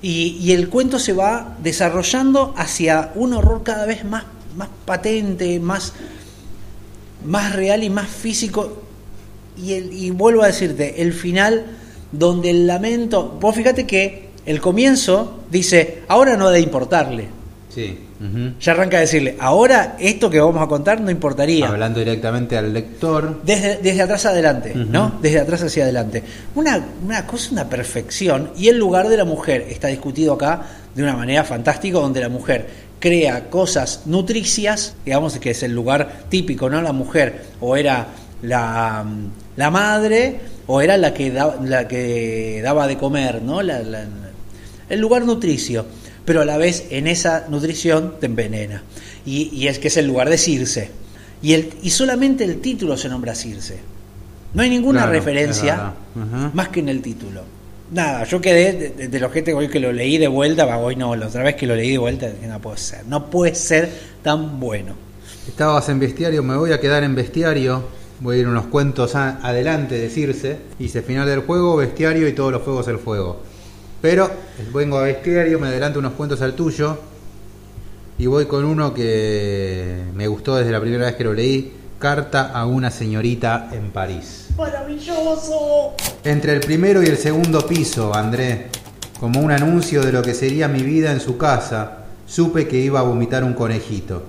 Y el cuento se va desarrollando hacia un horror cada vez más patente, más real y más físico. Y vuelvo a decirte, el final, donde el lamento... Vos fíjate que el comienzo dice, ahora no ha de importarle. Sí. Ya arranca a decirle, ahora esto que vamos a contar no importaría. Hablando directamente al lector. Desde atrás adelante, ¿no? Desde atrás hacia adelante. Una cosa, una perfección. Y el lugar de la mujer está discutido acá de una manera fantástica, donde la mujer crea cosas nutricias, digamos que es el lugar típico, ¿no? La mujer o era la madre o era la que daba de comer, ¿no? El lugar nutricio. Pero a la vez en esa nutrición te envenena. Y es que es el lugar de Circe. Y solamente el título se nombra Circe. No hay ninguna referencia más que en el título. Nada, yo quedé de los que hoy que lo leí de vuelta, hoy no, la otra vez que lo leí de vuelta, dije, no puede ser tan bueno. Estabas en bestiario, me voy a quedar en bestiario. Voy a ir unos cuentos adelante de Circe. Hice final del juego, bestiario y todos los fuegos el fuego. Pero vengo a bestiario, me adelanto unos cuentos al tuyo y voy con uno que me gustó desde la primera vez que lo leí, Carta a una señorita en París. ¡Maravilloso! Entre el primero y el segundo piso, André, como un anuncio de lo que sería mi vida en su casa, supe que iba a vomitar un conejito.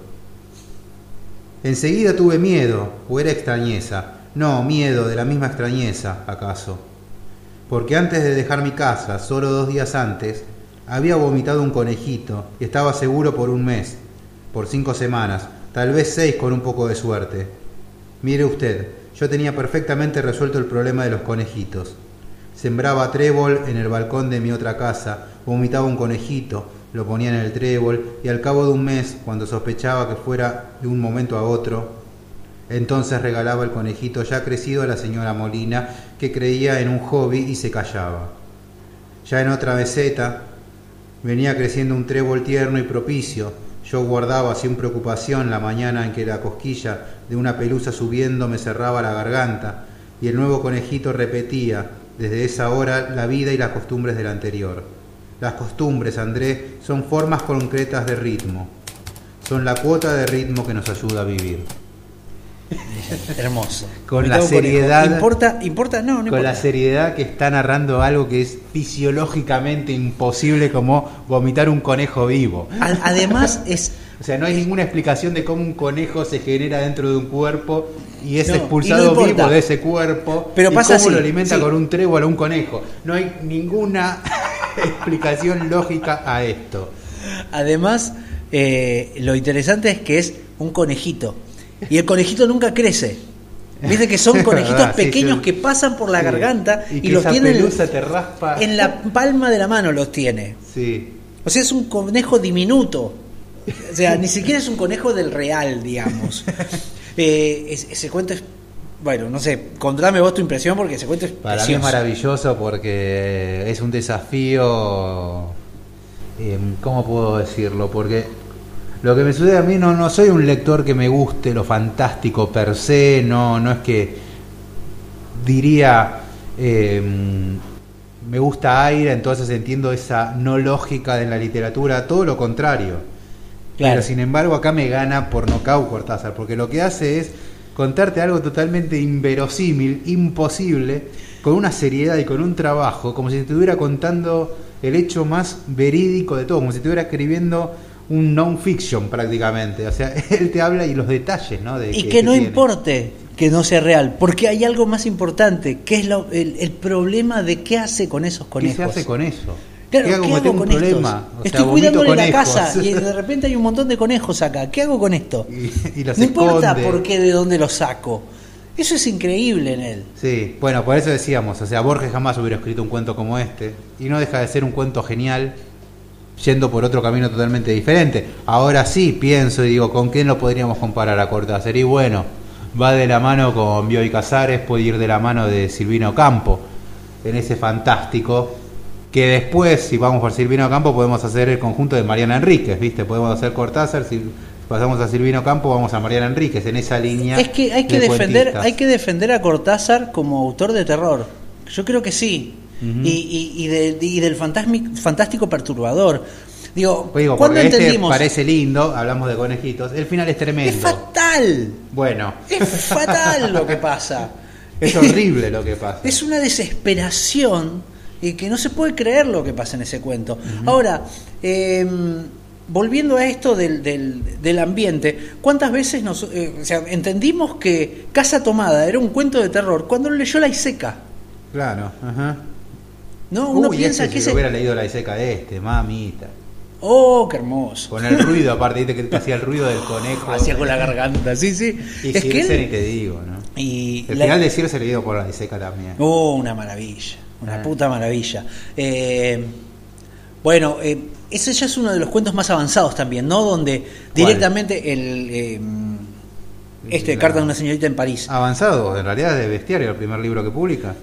Enseguida tuve miedo, o era extrañeza. No, miedo, de la misma extrañeza, acaso. Porque antes de dejar mi casa, solo 2 días antes, había vomitado un conejito y estaba seguro por 1 mes, por 5 semanas, tal vez 6 con un poco de suerte. Mire usted, yo tenía perfectamente resuelto el problema de los conejitos. Sembraba trébol en el balcón de mi otra casa, vomitaba un conejito, lo ponía en el trébol y al cabo de 1 mes, cuando sospechaba que fuera de un momento a otro, entonces regalaba el conejito ya crecido a la señora Molina, que creía en un hobby y se callaba. Ya en otra meseta venía creciendo un trébol tierno y propicio. Yo guardaba sin preocupación la mañana en que la cosquilla de una pelusa subiendo me cerraba la garganta, y el nuevo conejito repetía desde esa hora la vida y las costumbres del anterior. Las costumbres, André, son formas concretas de ritmo. Son la cuota de ritmo que nos ayuda a vivir. Hermoso. Con la seriedad. ¿Importa? No con importa. la seriedad que está narrando algo que es fisiológicamente imposible, como vomitar un conejo vivo. Además es... O sea, no hay ninguna explicación de cómo un conejo se genera dentro de un cuerpo y es expulsado vivo de ese cuerpo. Pero y pasa cómo así, lo alimenta con un trébol a un conejo. No hay ninguna explicación lógica a esto. Además, lo interesante es que es un conejito. Y el conejito nunca crece. Viste que son conejitos pequeños que pasan por la garganta y los tienen te raspa en la palma de la mano, los tiene. Sí. O sea, es un conejo diminuto. O sea, ni siquiera es un conejo del real, digamos. Ese cuento es... Bueno, no sé, contame vos tu impresión, porque ese cuento es para precioso. mí es maravilloso porque es un desafío... ¿cómo puedo decirlo? Porque... lo que me sucede a mí, no soy un lector que me guste lo fantástico per se, no es que diría me gusta Aire, entonces entiendo esa no lógica de la literatura, todo lo contrario. Claro. Pero sin embargo acá me gana por nocaut Cortázar, porque lo que hace es contarte algo totalmente inverosímil, imposible, con una seriedad y con un trabajo, como si te estuviera contando el hecho más verídico de todo, como si estuviera escribiendo un non-fiction prácticamente. O sea, él te habla y los detalles, ¿no? Y que no importe que no sea real, porque hay algo más importante, que es el problema de qué hace con esos conejos. ¿Qué se hace con eso? Claro, ¿qué hago con esto? Estoy cuidándole la casa y de repente hay un montón de conejos acá. ¿Qué hago con esto? Y los no importa esconde. por qué, de dónde los saco. Eso es increíble en él. Sí, bueno, por eso decíamos, o sea, Borges jamás hubiera escrito un cuento como este, y no deja de ser un cuento genial, yendo por otro camino totalmente diferente. Ahora sí pienso y digo, ¿con quién lo podríamos comparar a Cortázar? Y bueno, va de la mano con Bioy Casares, puede ir de la mano de Silvino Campo, en ese fantástico, que después, si vamos por Silvino Campo, podemos hacer el conjunto de Mariana Enríquez, ¿viste? Podemos hacer Cortázar, si pasamos a Silvino Campo, vamos a Mariana Enríquez, en esa línea. Es que hay que defender a Cortázar como autor de terror. Yo creo que sí. y del fantástico perturbador. Digo, Digo, ¿cuándo porque entendimos? parece lindo, hablamos de conejitos, el final es tremendo. Es fatal. Bueno. Es fatal lo que pasa. Es horrible lo que pasa. Es una desesperación que no se puede creer lo que pasa en ese cuento. Ahora, volviendo a esto del ambiente, ¿cuántas veces entendimos que Casa Tomada era un cuento de terror cuando lo leyó Laiseca? Claro, ajá. ¿No? Uno piensa que si hubiera leído Laiseca mamita. ¡Oh, qué hermoso! Con el ruido, aparte, viste que hacía el ruido del conejo. Hacía con la garganta, sí. Y es Circe ni te digo, ¿no? Y el final de Circe leído por Laiseca también. Oh, una maravilla, una puta maravilla. Bueno, ese ya es uno de los cuentos más avanzados también, ¿no? Donde directamente Carta de una señorita en París. Avanzado, en realidad es de Bestiario, el primer libro que publica.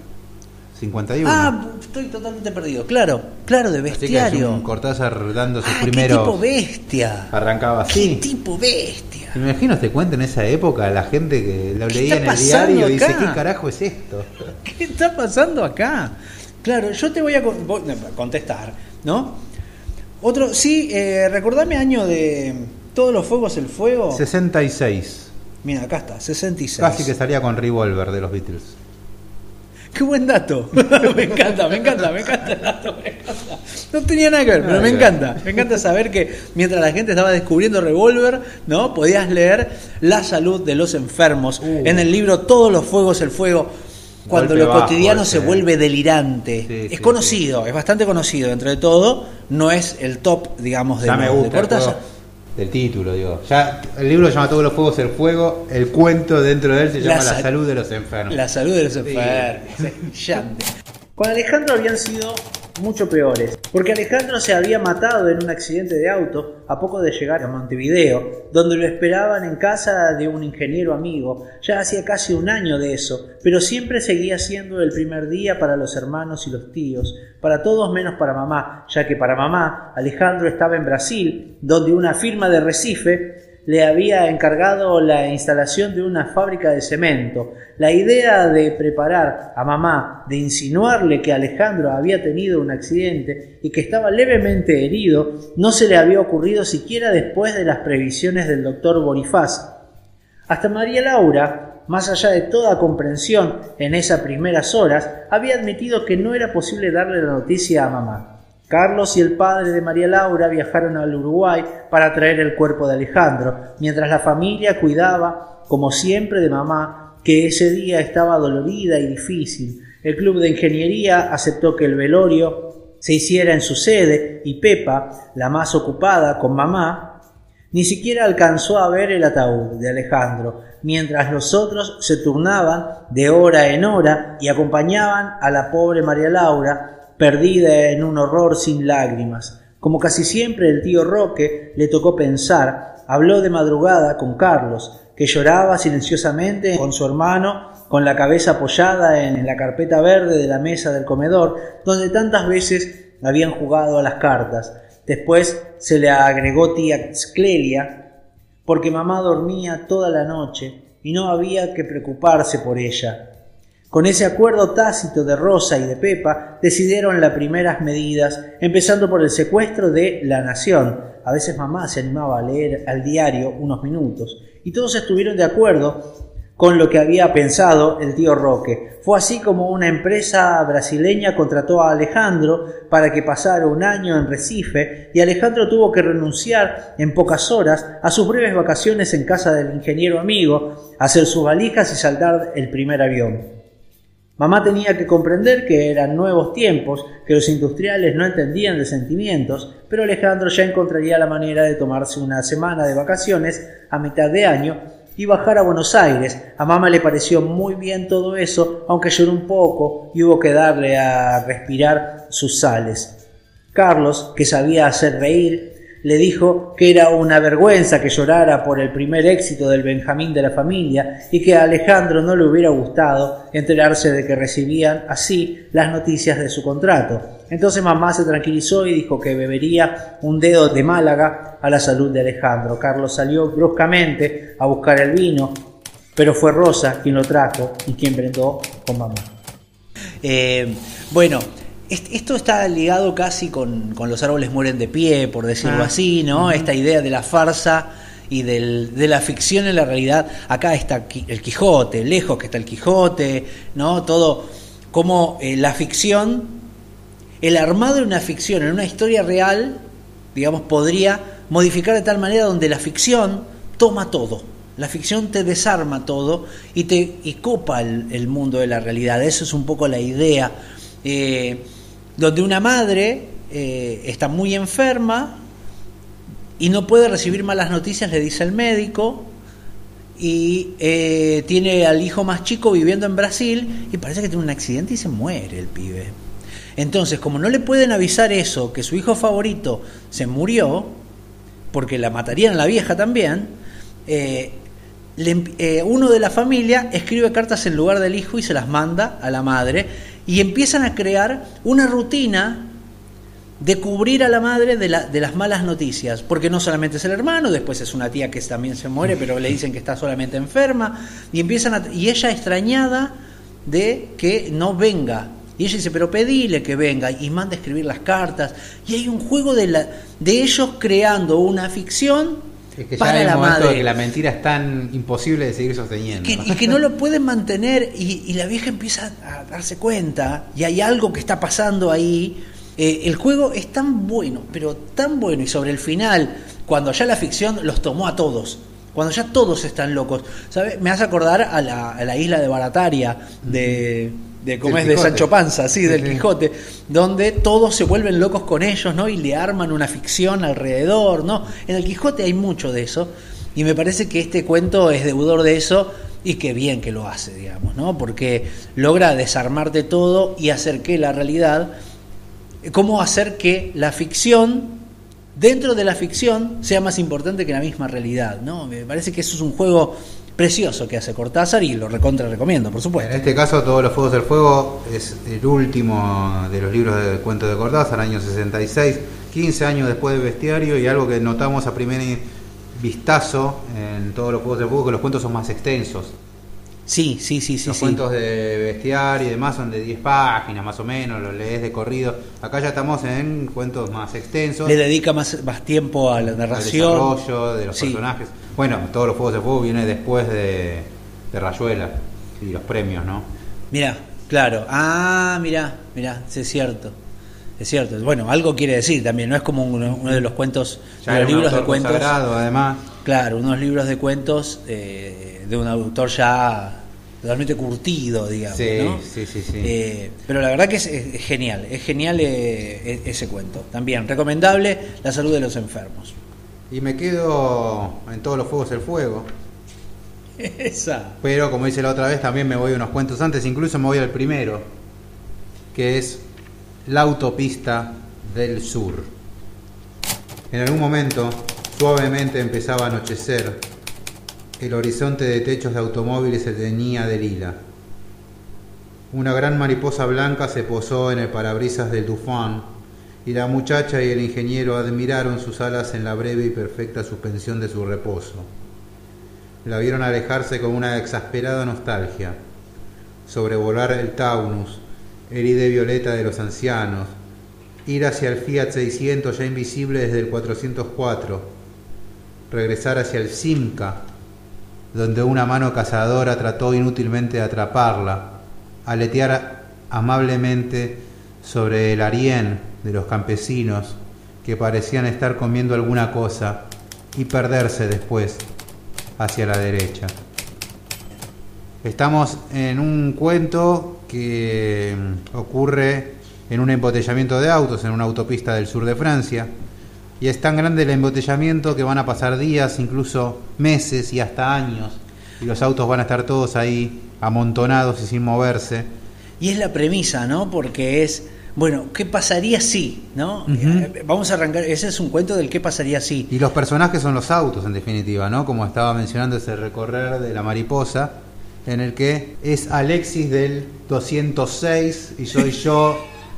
51. Estoy totalmente perdido. Claro, de Bestiario. Así que es un Cortázar dando sus ¿Qué primeros. tipo bestia? Arrancaba así. ¿Qué tipo bestia? Me imagino este cuento en esa época, la gente que lo leía en el pasando diario y dice, acá? ¿qué carajo es esto? ¿Qué está pasando acá? Claro, yo te voy a contestar, ¿no? Otro, sí, recordame año de Todos los fuegos, el fuego. 66. Mira, acá está, 66. Casi que salía con Revolver de los Beatles. Qué buen dato. me encanta el dato, me encanta. No tenía nada que ver, pero me encanta saber que mientras la gente estaba descubriendo Revolver, ¿no? Podías leer La salud de los enfermos en el libro Todos los fuegos, el fuego. Cuando lo cotidiano se vuelve delirante. Es conocido, es bastante conocido dentro de todo. No es el top, digamos, de Cortázar. Del título, digo. Ya el libro se llama Todos los fuegos, el fuego. El cuento dentro de él se llama La salud de los enfermos. La salud de los enfermos. Brillante. Con Alejandro habían sido mucho peores, porque Alejandro se había matado en un accidente de auto a poco de llegar a Montevideo, donde lo esperaban en casa de un ingeniero amigo. Ya hacía casi un año de eso, pero siempre seguía siendo el primer día para los hermanos y los tíos, para todos menos para mamá, ya que para mamá Alejandro estaba en Brasil, donde una firma de Recife le había encargado la instalación de una fábrica de cemento. La idea de preparar a mamá, de insinuarle que Alejandro había tenido un accidente y que estaba levemente herido, no se le había ocurrido siquiera después de las previsiones del doctor Bonifaz. Hasta María Laura, más allá de toda comprensión en esas primeras horas, había admitido que no era posible darle la noticia a mamá. Carlos y el padre de María Laura viajaron al Uruguay para traer el cuerpo de Alejandro, mientras la familia cuidaba, como siempre, de mamá, que ese día estaba dolorida y difícil. El club de ingeniería aceptó que el velorio se hiciera en su sede y Pepa, la más ocupada con mamá, ni siquiera alcanzó a ver el ataúd de Alejandro, mientras los otros se turnaban de hora en hora y acompañaban a la pobre María Laura, perdida en un horror sin lágrimas. Como casi siempre el tío Roque le tocó pensar, habló de madrugada con Carlos, que lloraba silenciosamente con su hermano, con la cabeza apoyada en la carpeta verde de la mesa del comedor, donde tantas veces habían jugado a las cartas. Después se le agregó tía Clelia, porque mamá dormía toda la noche y no había que preocuparse por ella. Con ese acuerdo tácito de Rosa y de Pepa, decidieron las primeras medidas, empezando por el secuestro de La Nación. A veces mamá se animaba a leer al diario unos minutos, y todos estuvieron de acuerdo con lo que había pensado el tío Roque. Fue así como una empresa brasileña contrató a Alejandro para que pasara un año en Recife, y Alejandro tuvo que renunciar en pocas horas a sus breves vacaciones en casa del ingeniero amigo, hacer sus valijas y saltar el primer avión. Mamá tenía que comprender que eran nuevos tiempos, que los industriales no entendían de sentimientos, pero Alejandro ya encontraría la manera de tomarse una semana de vacaciones a mitad de año y bajar a Buenos Aires. A mamá le pareció muy bien todo eso, aunque lloró un poco y hubo que darle a respirar sus sales. Carlos, que sabía hacer reír, le dijo que era una vergüenza que llorara por el primer éxito del Benjamín de la familia y que a Alejandro no le hubiera gustado enterarse de que recibían así las noticias de su contrato. Entonces mamá se tranquilizó y dijo que bebería un dedo de Málaga a la salud de Alejandro. Carlos salió bruscamente a buscar el vino, pero fue Rosa quien lo trajo y quien brindó con mamá. Bueno, Esto está ligado casi con Los árboles mueren de pie, por decirlo así, ¿no? Uh-huh. Esta idea de la farsa y de la ficción en la realidad. Acá está el Quijote, lejos que está el Quijote, ¿no? Todo como la ficción, el armado de una ficción en una historia real, digamos, podría modificar de tal manera donde la ficción toma todo. La ficción te desarma todo y copa el mundo de la realidad. Eso es un poco la idea. Donde una madre está muy enferma y no puede recibir malas noticias, le dice el médico, y tiene al hijo más chico viviendo en Brasil y parece que tiene un accidente y se muere el pibe. Entonces, como no le pueden avisar eso, que su hijo favorito se murió, porque la matarían a la vieja también, uno de la familia escribe cartas en lugar del hijo y se las manda a la madre, y empiezan a crear una rutina de cubrir a la madre de las malas noticias, porque no solamente es el hermano, después es una tía que también se muere, pero le dicen que está solamente enferma, y ella extrañada de que no venga, y ella dice, pero pedile que venga, y manda a escribir las cartas, y hay un juego de ellos creando una ficción. Es que para ya hay la un momento madre, de que la mentira es tan imposible de seguir sosteniendo. Y que no lo pueden mantener, y la vieja empieza a darse cuenta, y hay algo que está pasando ahí. El juego es tan bueno, pero tan bueno, y sobre el final, cuando ya la ficción los tomó a todos, cuando ya todos están locos, ¿sabe? Me hace acordar a la isla de Barataria, de cómo es, de Sancho Panza, sí, del Quijote, donde todos se vuelven locos con ellos, ¿no? Y le arman una ficción alrededor, ¿no? En el Quijote hay mucho de eso, y me parece que este cuento es deudor de eso, y qué bien que lo hace, digamos, ¿no? Porque logra desarmarte todo y hacer que la realidad, cómo hacer que la ficción, dentro de la ficción, sea más importante que la misma realidad, ¿no? Me parece que eso es un juego precioso que hace Cortázar y lo recontra recomiendo, por supuesto. En este caso, Todos los Fuegos del Fuego es el último de los libros de cuentos de Cortázar, año 66, 15 años después de Bestiario, y algo que notamos a primer vistazo en Todos los Fuegos del Fuego, que los cuentos son más extensos. Sí. Los cuentos de Bestiario y demás son de 10 páginas más o menos, los lees de corrido. Acá ya estamos en cuentos más extensos. Le dedica más tiempo a la narración, al desarrollo de los personajes. Bueno, Todos los Fuegos del Fuego viene después de Rayuela y los premios, ¿no? Mirá, claro. Mirá, es cierto. Es cierto. Bueno, algo quiere decir también, no es como uno de los cuentos, ya de los libros de cuentos. Consagrado, además. Claro, unos libros de cuentos de un autor ya totalmente curtido, digamos, sí, ¿no? Sí. Pero la verdad que es genial ese cuento. También recomendable, La salud de los enfermos. Y me quedo en Todos los Fuegos del Fuego. Esa. Pero como hice la otra vez, también me voy unos cuentos antes, incluso me voy al primero, que es La autopista del sur. En algún momento, suavemente empezaba a anochecer. El horizonte de techos de automóviles se teñía de lila. Una gran mariposa blanca se posó en el parabrisas del Dufan, y la muchacha y el ingeniero admiraron sus alas en la breve y perfecta suspensión de su reposo. La vieron alejarse con una exasperada nostalgia, sobrevolar el Taunus, el ide violeta de los ancianos, ir hacia el Fiat 600 ya invisible desde el 404, regresar hacia el Simca, donde una mano cazadora trató inútilmente de atraparla, aletear amablemente sobre el arién de los campesinos que parecían estar comiendo alguna cosa y perderse después hacia la derecha. Estamos en un cuento que ocurre en un embotellamiento de autos en una autopista del sur de Francia, y es tan grande el embotellamiento que van a pasar días, incluso meses y hasta años, y los autos van a estar todos ahí amontonados y sin moverse. Y es la premisa, ¿no? Porque es, bueno, ¿qué pasaría si? ¿No? Vamos a arrancar, ese es un cuento del qué pasaría si. Y los personajes son los autos, en definitiva, ¿no? Como estaba mencionando ese recorrer de la mariposa, en el que es Alexis del 206 y soy yo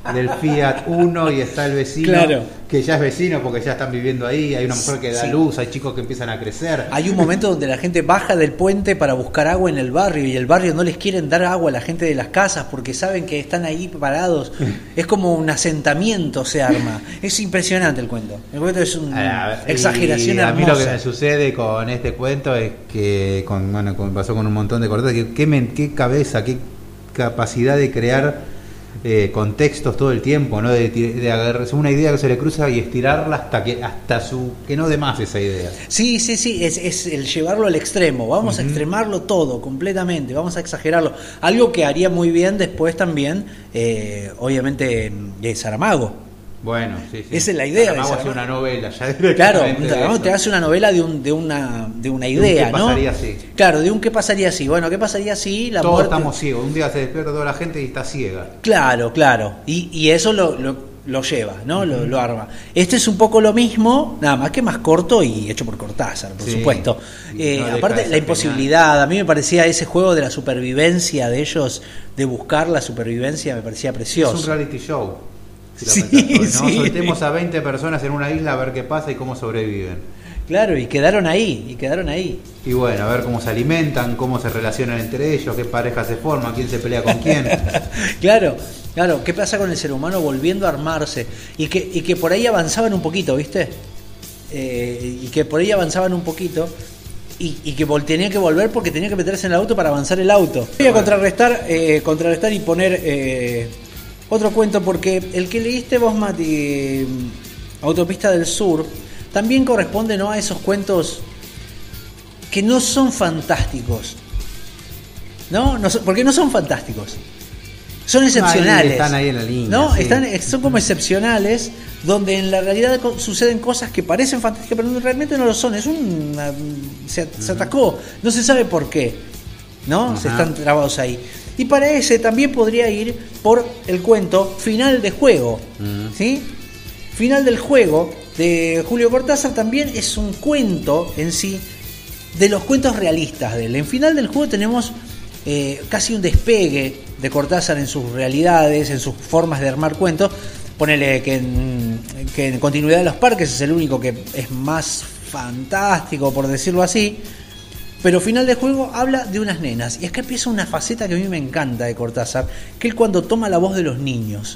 del Fiat Uno y está el vecino, claro, que ya es vecino porque ya están viviendo ahí, hay una mujer que da luz, hay chicos que empiezan a crecer. Hay un momento donde la gente baja del puente para buscar agua en el barrio y el barrio no les quieren dar agua a la gente de las casas porque saben que están ahí parados. Es como un asentamiento se arma. Es impresionante el cuento. El cuento es una exageración hermosa. A mí lo que me sucede con este cuento es que, como pasó con un montón de cortes, qué cabeza, qué capacidad de crear contextos todo el tiempo, ¿no? De agarrarse una idea que se le cruza y estirarla hasta que no dé más esa idea. Sí, es el llevarlo al extremo. Vamos a extremarlo todo completamente, vamos a exagerarlo. Algo que haría muy bien después también, obviamente, Saramago. Bueno, sí. Esa es la idea. Saramago hace una novela ya claro, Saramago te hace una novela de una idea, ¿no? ¿Qué pasaría si? Claro, de un qué pasaría si. Bueno, ¿qué pasaría si la todos muerte... estamos ciegos. Un día se despierta toda la gente y está ciega. Claro. Y eso lo lleva, ¿no? Lo arma. Este es un poco lo mismo, nada más que más corto y hecho por Cortázar, por supuesto. Aparte, la imposibilidad, a mí me parecía ese juego de la supervivencia de ellos, de buscar la supervivencia, me parecía precioso. Es un reality show. Sí. Soltemos a 20 personas en una isla a ver qué pasa y cómo sobreviven. Claro, y quedaron ahí. Y bueno, a ver cómo se alimentan, cómo se relacionan entre ellos, qué pareja se forma, quién se pelea con quién. Claro, qué pasa con el ser humano volviendo a armarse. Y que por ahí avanzaban un poquito, ¿viste? Y que tenía que volver porque tenía que meterse en el auto para avanzar el auto. Voy a contrarrestar y poner... otro cuento, porque el que leíste vos, Mati, Autopista del Sur, también corresponde, ¿no?, a esos cuentos que no son fantásticos. ¿No? Porque no son fantásticos. Son excepcionales. Están ahí en la línea. ¿No? Sí. Son como excepcionales, donde en la realidad suceden cosas que parecen fantásticas, pero realmente no lo son. Se atacó. No se sabe por qué. ¿No? Se están trabados ahí. Y para ese también podría ir por el cuento Final de Juego. ¿Sí? Final del Juego de Julio Cortázar también es un cuento en sí de los cuentos realistas de él. En Final del Juego tenemos casi un despegue de Cortázar en sus realidades, en sus formas de armar cuentos. Ponele que en Continuidad de los Parques es el único que es más fantástico, por decirlo así. Pero Final de Juego habla de unas nenas. Y acá empieza una faceta que a mí me encanta de Cortázar, que él cuando toma la voz de los niños.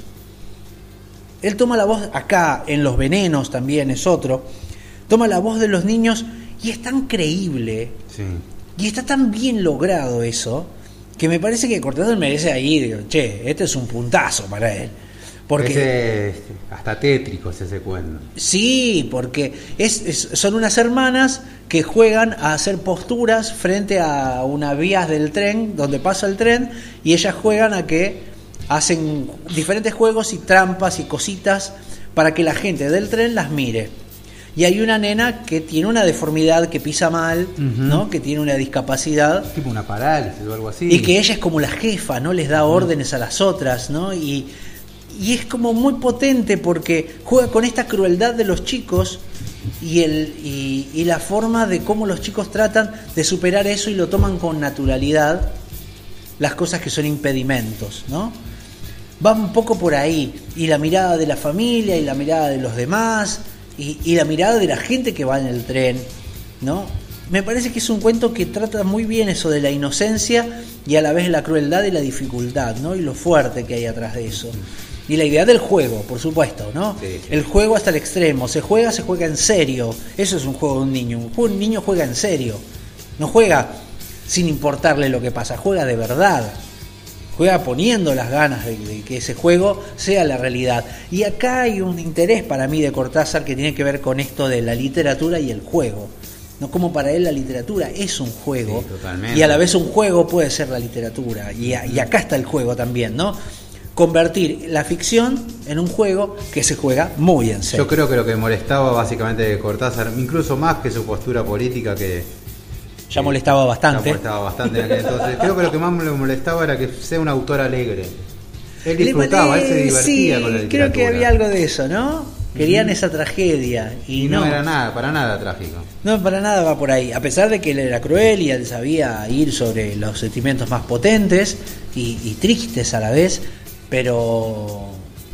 Él toma la voz acá, en Los Venenos también es otro. Toma la voz de los niños y es tan creíble. Sí. Y está tan bien logrado eso, que me parece que Cortázar merece ahí, digo, este es un puntazo para él. Porque hasta tétrico es ese cuento. Sí, porque son unas hermanas que juegan a hacer posturas frente a unas vías del tren, donde pasa el tren, y ellas juegan a que hacen diferentes juegos y trampas y cositas para que la gente del tren las mire. Y hay una nena que tiene una deformidad, que pisa mal, ¿no? Que tiene una discapacidad. Tipo una parálisis o algo así. Y que ella es como la jefa, ¿no? Les da órdenes a las otras, ¿no? Y es como muy potente porque juega con esta crueldad de los chicos y la forma de cómo los chicos tratan de superar eso y lo toman con naturalidad, las cosas que son impedimentos, ¿no? Va un poco por ahí, y la mirada de la familia y la mirada de los demás y la mirada de la gente que va en el tren, ¿no? Me parece que es un cuento que trata muy bien eso de la inocencia y a la vez la crueldad y la dificultad, ¿no? Y lo fuerte que hay atrás de eso. Y la idea del juego, por supuesto, ¿no? Sí. El juego hasta el extremo. Se juega en serio. Eso es un juego de un niño. Un niño juega en serio. No juega sin importarle lo que pasa. Juega de verdad. Juega poniendo las ganas de que ese juego sea la realidad. Y acá hay un interés para mí de Cortázar que tiene que ver con esto de la literatura y el juego. No, como para él la literatura es un juego. Sí, y a la vez un juego puede ser la literatura. Y acá está el juego también, ¿no? Convertir la ficción en un juego que se juega muy en serio. Yo creo que lo que molestaba básicamente de Cortázar, incluso más que su postura política, que ya molestaba bastante. Ya molestaba bastante en aquel entonces. Creo que lo que más me molestaba era que sea un autor alegre. Él disfrutaba, él se divertía con la literatura. Creo que había algo de eso, ¿no? Querían esa tragedia. Y no era nada, para nada trágico. No, para nada va por ahí. A pesar de que él era cruel y él sabía ir sobre los sentimientos más potentes y tristes a la vez. Pero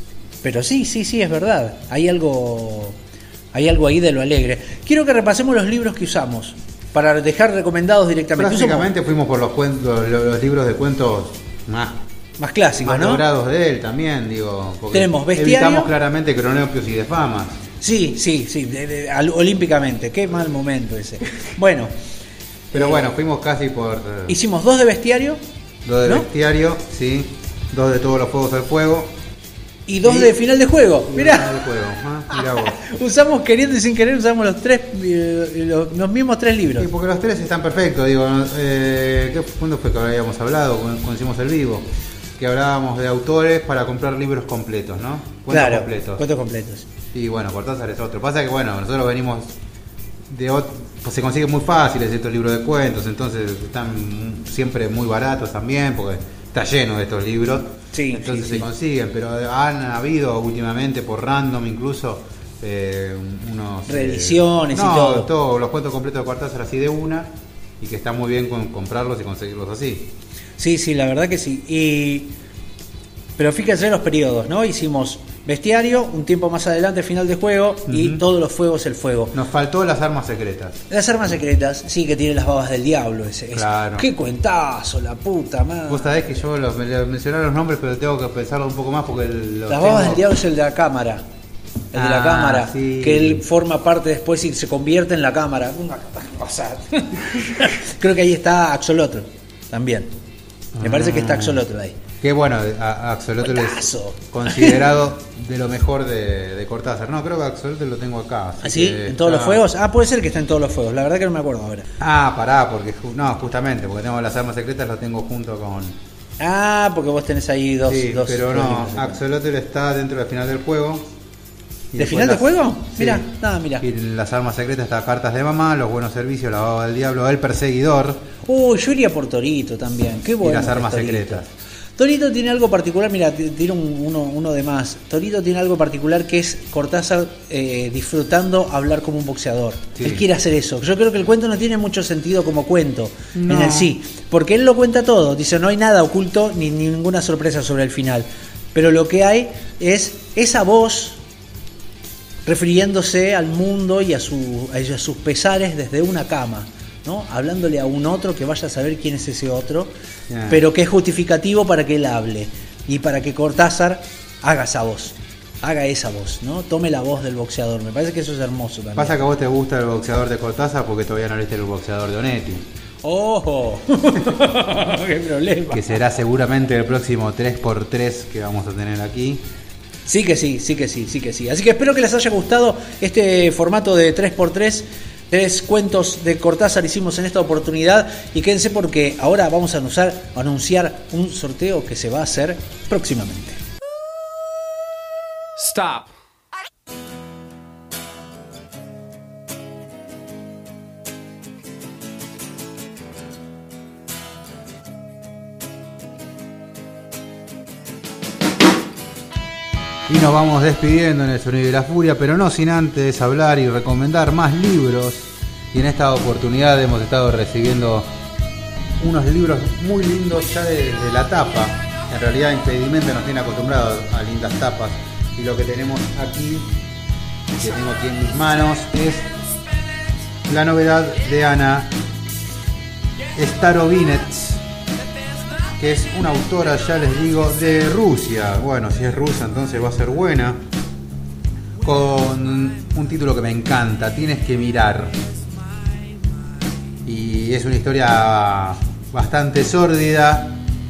Pero sí, es verdad. Hay algo ahí de lo alegre. Quiero que repasemos los libros que usamos para dejar recomendados directamente. Básicamente fuimos por los cuentos, los libros de cuentos más clásicos, más ¿no? logrados de él también, digo. Tenemos Bestiario. Evitamos claramente Cronopios y Desfamas. Sí, olímpicamente. Qué mal momento ese. Bueno. Pero bueno, fuimos casi por... Hicimos 2 de Bestiario. 2 de ¿no? Bestiario, sí. 2 de Todos los Fuegos del Fuego. Y 2 de Final de Juego. Mirá. Mirá vos. Usamos, queriendo y sin querer, usamos los mismos 3 libros. Sí, porque los 3 están perfectos. Digo, ¿cuándo fue que habíamos hablado? Cuando hicimos el vivo. Que hablábamos de autores para comprar libros completos, ¿no? Cuentos completos. Y bueno, Cortázar es otro. Pasa que bueno, nosotros venimos pues se consiguen muy fáciles estos libros de cuentos, entonces están siempre muy baratos también, porque está lleno de estos libros. Sí, entonces se consiguen, pero han habido últimamente por random incluso unos reediciones y todo. Todos los cuentos completos de Cortázar así de una, y que está muy bien comprarlos y conseguirlos así. Sí, la verdad que sí. Pero fíjense los periodos, ¿no? Hicimos Bestiario, un tiempo más adelante Final de Juego, y Todos los Fuegos el Fuego. Nos faltó Las Armas Secretas. Las Armas Secretas, sí, que tiene las babas del diablo ese. Claro. Qué cuentazo, la puta madre. Vos sabés que yo mencioné los nombres, pero tengo que pensarlo un poco más porque las babas del diablo es el de la cámara. El de la cámara, sí. Que él forma parte después y se convierte en la cámara. Una cosa. Creo que ahí está Axolotl también. Me parece que está Axolotl ahí. Qué bueno, Axolotl es considerado de lo mejor de Cortázar. No, creo que Axolotl lo tengo acá. ¿Ah, sí? ¿En Todos los Fuegos? Puede ser que está en Todos los Fuegos. La verdad que no me acuerdo ahora. Pará, porque justamente, porque tengo Las Armas Secretas, lo tengo junto con... porque vos tenés ahí dos. Pero no, Axolotl está dentro del Final del Juego. ¿De Final del Juego? Sí. Mirá. Y en Las Armas Secretas está Cartas de Mamá, Los Buenos Servicios, La Baba del Diablo, El Perseguidor. Yo iría por Torito también. Qué bueno. Y Las Armas Secretas. Torito tiene algo particular, mira, tiene uno de más. Torito tiene algo particular que es Cortázar disfrutando hablar como un boxeador. Sí. Él quiere hacer eso. Yo creo que el cuento no tiene mucho sentido como cuento en el sí, porque él lo cuenta todo. Dice, no hay nada oculto ni ninguna sorpresa sobre el final. Pero lo que hay es esa voz refiriéndose al mundo y a sus pesares desde una cama, ¿no? Hablándole a un otro que vaya a saber quién es ese otro, pero que es justificativo para que él hable y para que Cortázar haga esa voz, ¿no? Tome la voz del boxeador. Me parece que eso es hermoso también. Pasa que a vos te gusta el boxeador de Cortázar porque todavía no leíste el boxeador de Onetti. ¡Ojo! ¡Qué problema! Que será seguramente el próximo 3x3 que vamos a tener aquí. Sí que sí. Así que espero que les haya gustado este formato de 3x3. 3 cuentos de Cortázar hicimos en esta oportunidad. Y quédense porque ahora vamos a anunciar un sorteo que se va a hacer próximamente. Stop. Y nos vamos despidiendo en el Sonido de la Furia, pero no sin antes hablar y recomendar más libros. Y en esta oportunidad hemos estado recibiendo unos libros muy lindos ya desde la tapa. En realidad Impedimenta nos tiene acostumbrados a lindas tapas. Y lo que tenemos aquí, que tengo aquí en mis manos, es la novedad de Ana Starovinets, que es una autora, ya les digo, de Rusia. Bueno, si es rusa entonces va a ser buena. Con un título que me encanta, Tienes que mirar. Y es una historia bastante sórdida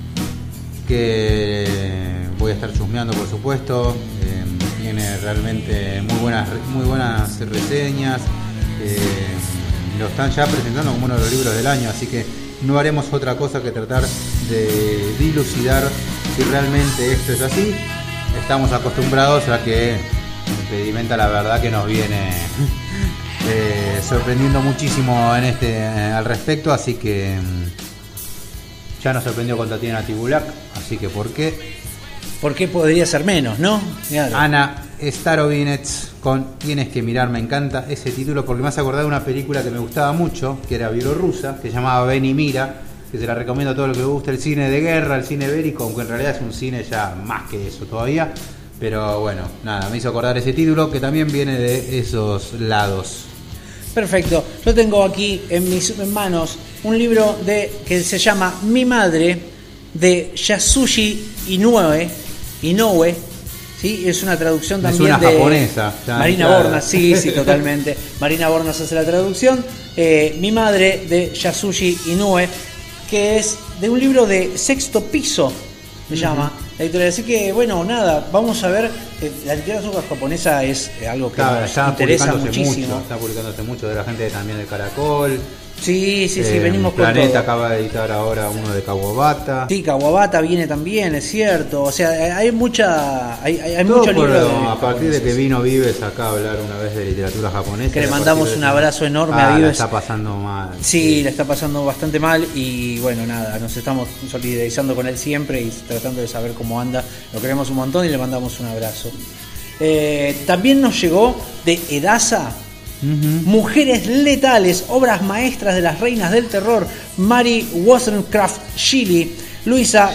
que voy a estar chusmeando, por supuesto. Tiene realmente muy buenas reseñas. Lo están ya presentando como uno de los libros del año, así que no haremos otra cosa que tratar de dilucidar si realmente esto es así. Estamos acostumbrados a que Impedimenta, la verdad que nos viene sorprendiendo muchísimo al respecto, así que ya nos sorprendió con Tatiana Tibulak, así que ¿por qué podría ser menos, no? Claro. Ana Starovinets con Tienes que mirar, me encanta ese título porque me hace acordar de una película que me gustaba mucho, que era bielorrusa, que se llamaba Ven y mira, que se la recomiendo a todo lo que le gusta el cine de guerra, el cine bélico, aunque en realidad es un cine ya más que eso todavía, Pero bueno, nada, me hizo acordar ese título que también viene de esos lados. Perfecto. Yo tengo aquí en mis manos un libro que se llama Mi Madre, de Yasushi Inoue. ¿Sí? Es una traducción también una de japonesa. Marina Bornas, sí, totalmente. Marina Bornas hace la traducción. Mi Madre, de Yasushi Inoue, que es de un libro de Sexto Piso, se llama la editorial. Así que, bueno, nada, vamos a ver. La literatura japonesa es algo que nos interesa muchísimo. Está publicándose mucho de la gente también del Caracol. Sí, venimos con Planeta todo. acaba de editar ahora uno de Kawabata. Sí, Kawabata viene también, es cierto. O sea, hay mucho Todo libro a partir de que vino Vives acá a hablar una vez de literatura japonesa. Que le mandamos un abrazo enorme a Vives. La está pasando mal. Sí, la está pasando bastante mal y bueno, nada, nos estamos solidarizando con él siempre y tratando de saber cómo anda. Lo queremos un montón y le mandamos un abrazo. También nos llegó de Edasa, Mujeres Letales, obras maestras de las reinas del terror, Mary Wollstonecraft-Shelley, Louisa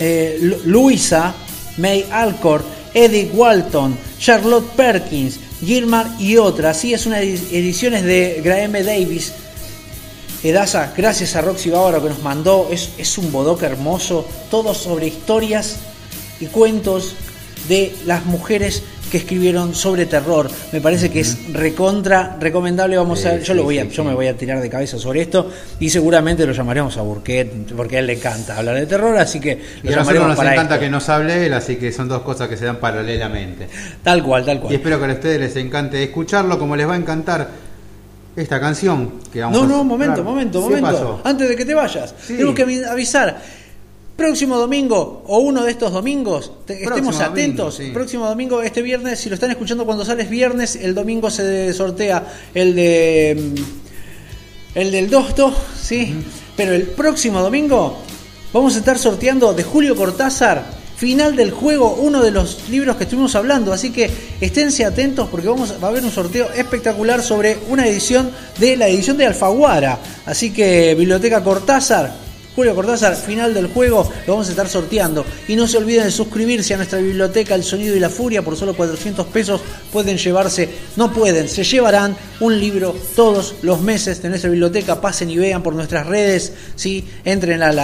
May Alcott, Edith Walton, Charlotte Perkins, Gilmar y otras. Sí, es una ediciones de Graham Davis. Edasa, gracias a Roxy Bávaro que nos mandó, es un bodoque hermoso, todo sobre historias y cuentos de las mujeres que escribieron sobre terror. Me parece que es recontra recomendable. Vamos a ver, yo me voy a tirar de cabeza sobre esto y seguramente lo llamaremos a Burquet porque a él le encanta hablar de terror, así que lo y a nosotros llamaremos nos para encanta esto. que nos hable él, así que son dos cosas que se dan paralelamente. Tal cual. Y espero que a ustedes les encante escucharlo, como les va a encantar esta canción que vamos a... Momento. ¿Qué pasó? Antes de que te vayas, tenemos que avisar. Próximo domingo o uno de estos domingos, estemos atentos. Domingo, sí. Próximo domingo, este viernes, si lo están escuchando cuando sale es viernes, el domingo se sortea el del Dosto, ¿sí? Pero el próximo domingo vamos a estar sorteando de Julio Cortázar, Final del Juego, uno de los libros que estuvimos hablando, así que esténse atentos porque va a haber un sorteo espectacular sobre una edición de la edición de Alfaguara, así que Biblioteca Cortázar, Julio Cortázar, Final del Juego, lo vamos a estar sorteando. Y no se olviden de suscribirse a nuestra biblioteca El Sonido y la Furia. Por solo 400 pesos se llevarán un libro todos los meses de nuestra biblioteca. Pasen y vean por nuestras redes, ¿sí? Entren al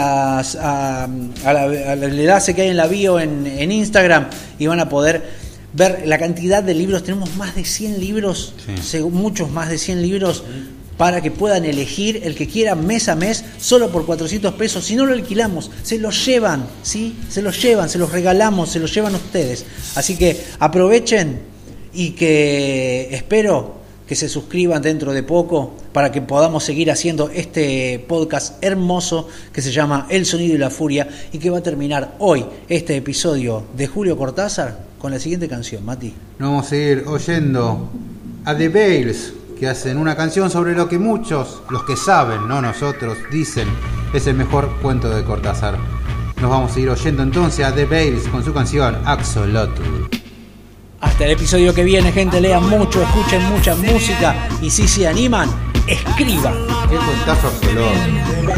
enlace que hay en la bio en Instagram y van a poder ver la cantidad de libros. Tenemos más de 100 libros, muchos más de 100 libros, para que puedan elegir el que quieran mes a mes, solo por 400 pesos. Si no lo alquilamos, se los llevan, ¿sí? Se los regalamos, se los llevan ustedes. Así que aprovechen y que espero que se suscriban dentro de poco para que podamos seguir haciendo este podcast hermoso que se llama El Sonido y la Furia y que va a terminar hoy este episodio de Julio Cortázar con la siguiente canción, Mati. Nos vamos a ir oyendo a The Bales, que hacen una canción sobre lo que muchos, los que saben, no nosotros, dicen es el mejor cuento de Cortázar. Nos vamos a ir oyendo entonces a The Bales con su canción Axolotl. Hasta el episodio que viene, gente, lean mucho, escuchen mucha música y si se animan, escriban. Qué cuentazo Axolotl.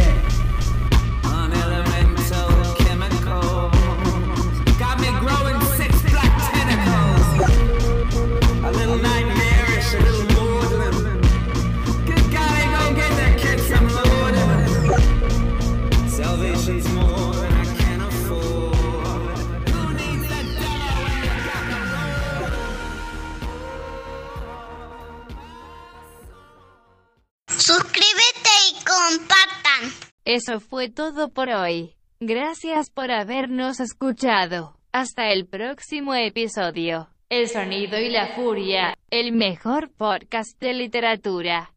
Suscríbete y compartan. Eso fue todo por hoy. Gracias por habernos escuchado. Hasta el próximo episodio. El Sonido y la Furia, el mejor podcast de literatura.